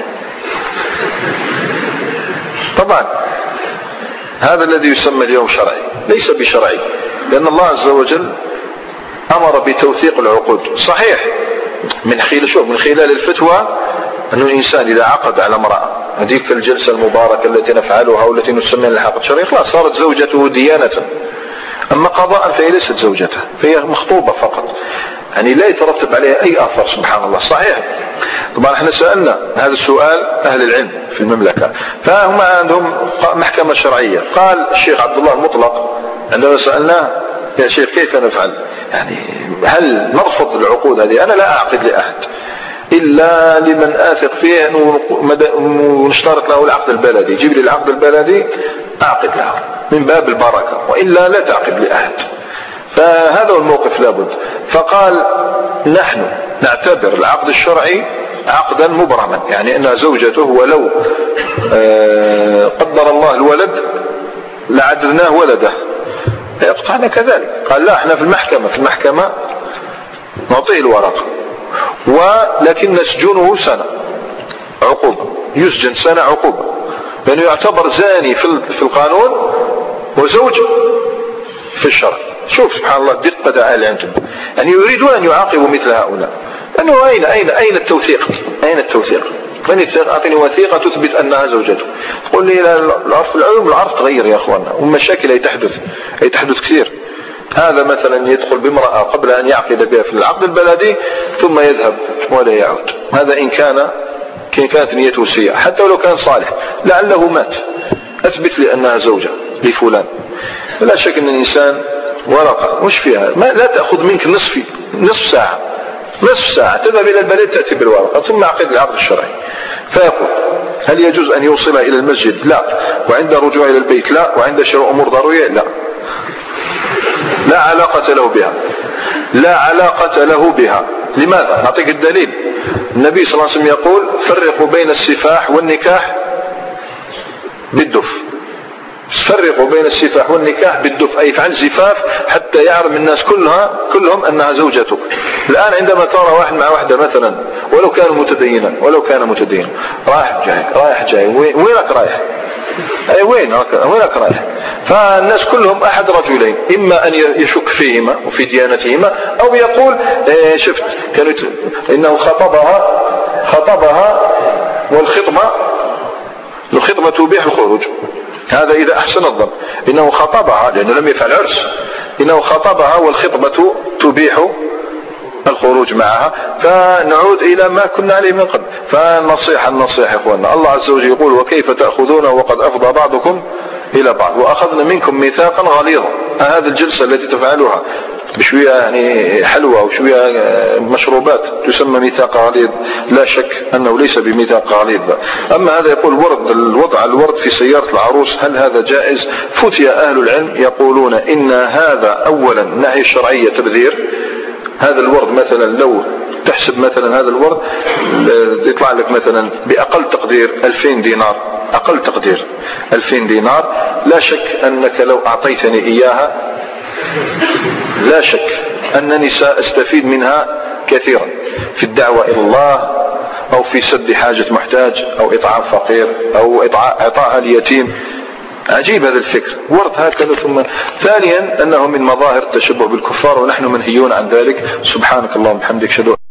طبعا هذا الذي يسمى اليوم شرعي ليس بشرعي، لأن الله عز وجل أمر بتوثيق العقود. صحيح من خلال شوف من خلال الفتوى أن الإنسان إذا عقد على امرأة، هذيك الجلسة المباركة التي نفعلها والتي نسميها العقد الشرعي، خلاص صارت زوجته ديانة. أما قضاء فهي ليست زوجته، فهي مخطوبة فقط، يعني لا يترتب عليها أي أثر. سبحان الله. صحيح. طبعا احنا سألنا هذا السؤال أهل العلم في المملكة، فهم عندهم محكمة شرعية. قال الشيخ عبد الله المطلق عندما سألناه يا شيخ كيف نفعل، يعني هل نرفض العقود هذه؟ أنا لا أعقد لأحد إلا لمن آثق فيه ونشترط له العقد البلدي، يجيب لي العقد البلدي أعقد له من باب البركة، وإلا لا تعقد لأحد. فهذا هو الموقف لابد. فقال نحن نعتبر العقد الشرعي عقدا مبرما، يعني أنها زوجته، ولو قدر الله الولد لعددناه ولده يقطعنا كذلك. قال لا، احنا في المحكمة في المحكمة نعطيه الورقة، ولكن نسجنه سنة عقوبة، يسجن سنة عقوبة، لأنه يعتبر زاني في القانون وزوج في الشرع. شوف سبحان الله دقة أهل العلم، يعني يريدون أن يعاقبوا مثل هؤلاء. أنه أين أين أين التوثيق؟ أين التوثيق؟ من أعطيني وثيقة تثبت أنها زوجته. تقول لي العرف العلوم العرف تغير يا أخوانا، والمشاكل أي تحدث أي تحدث كثير. هذا مثلا يدخل بامرأة قبل أن يعقد بها في العقد البلدي ثم يذهب ولا يعود، هذا إن كان إن كانت نيته سيئة، حتى ولو كان صالح لعله مات، أثبت لي أنها زوجة لفلان. لا شك أن الإنسان ورقة مش فيها، ما لا تأخذ منك نصف نصف ساعة نصف ساعة تذهب إلى البلد تأتي بالورقة ثم عقد العقد الشرعي. فيقول هل يجوز أن يوصلها إلى المسجد؟ لا. وعند الرجوع إلى البيت؟ لا. وعند شراء أمور ضرورية؟ لا. لا علاقة له بها، لا علاقة له بها. لماذا؟ نعطيك الدليل. النبي صلى الله عليه وسلم يقول فرقوا بين السفاح والنكاح بالدف. فرقوا بين السفاح والنكاح بالدف، أي فعل زفاف حتى يعلم الناس كلها كلهم أنها زوجته. الآن عندما ترى واحد مع واحدة مثلا ولو كان متدينا ولو كان متدينا رايح جاي رايح جاي وين وينك رايح؟ أي وين وينك رايح؟ فالناس كلهم أحد رجلين، إما أن يشك فيهما وفي ديانتهما، أو يقول إيه شفت كانت إنه خطبها خطبها والخطبة الخطبة تبيح الخروج. هذا إذا أحسن الظن، إنه خطبها لأنه لم يفعل عرس، إنه خطبها والخطبة تبيح الخروج معها. فنعود إلى ما كنا عليه من قبل. فالنصيحة النصيحة يا إخواننا، الله عز وجل يقول وكيف تأخذونه وقد أفضى بعضكم إلى بعض وأخذنا منكم ميثاقا غليظا. هذه الجلسة التي تفعلها بشوية يعني حلوة وشوية مشروبات تسمى ميثاق غليظ، لا شك أنه ليس بميثاق غليظ. أما هذا يقول ورد الوضع الورد في سيارة العروس هل هذا جائز؟ فتي أهل العلم يقولون إن هذا أولا الناحية الشرعية تبذير. هذا الورد مثلا لو تحسب مثلا هذا الورد يطلع لك مثلا بأقل تقدير ألفين دينار، أقل تقدير ألفين دينار. لا شك أنك لو أعطيتني إياها لا شك أنني سأستفيد منها كثيرا في الدعوة إلى الله أو في سد حاجة محتاج أو إطعام فقير أو إعطاء اليتيم. عجيب هذا الفكر، ورد هكذا. ثم ثانيا أنه من مظاهر التشبه بالكفار ونحن منهيون عن ذلك. سبحانك اللهم وبحمدك، أشهد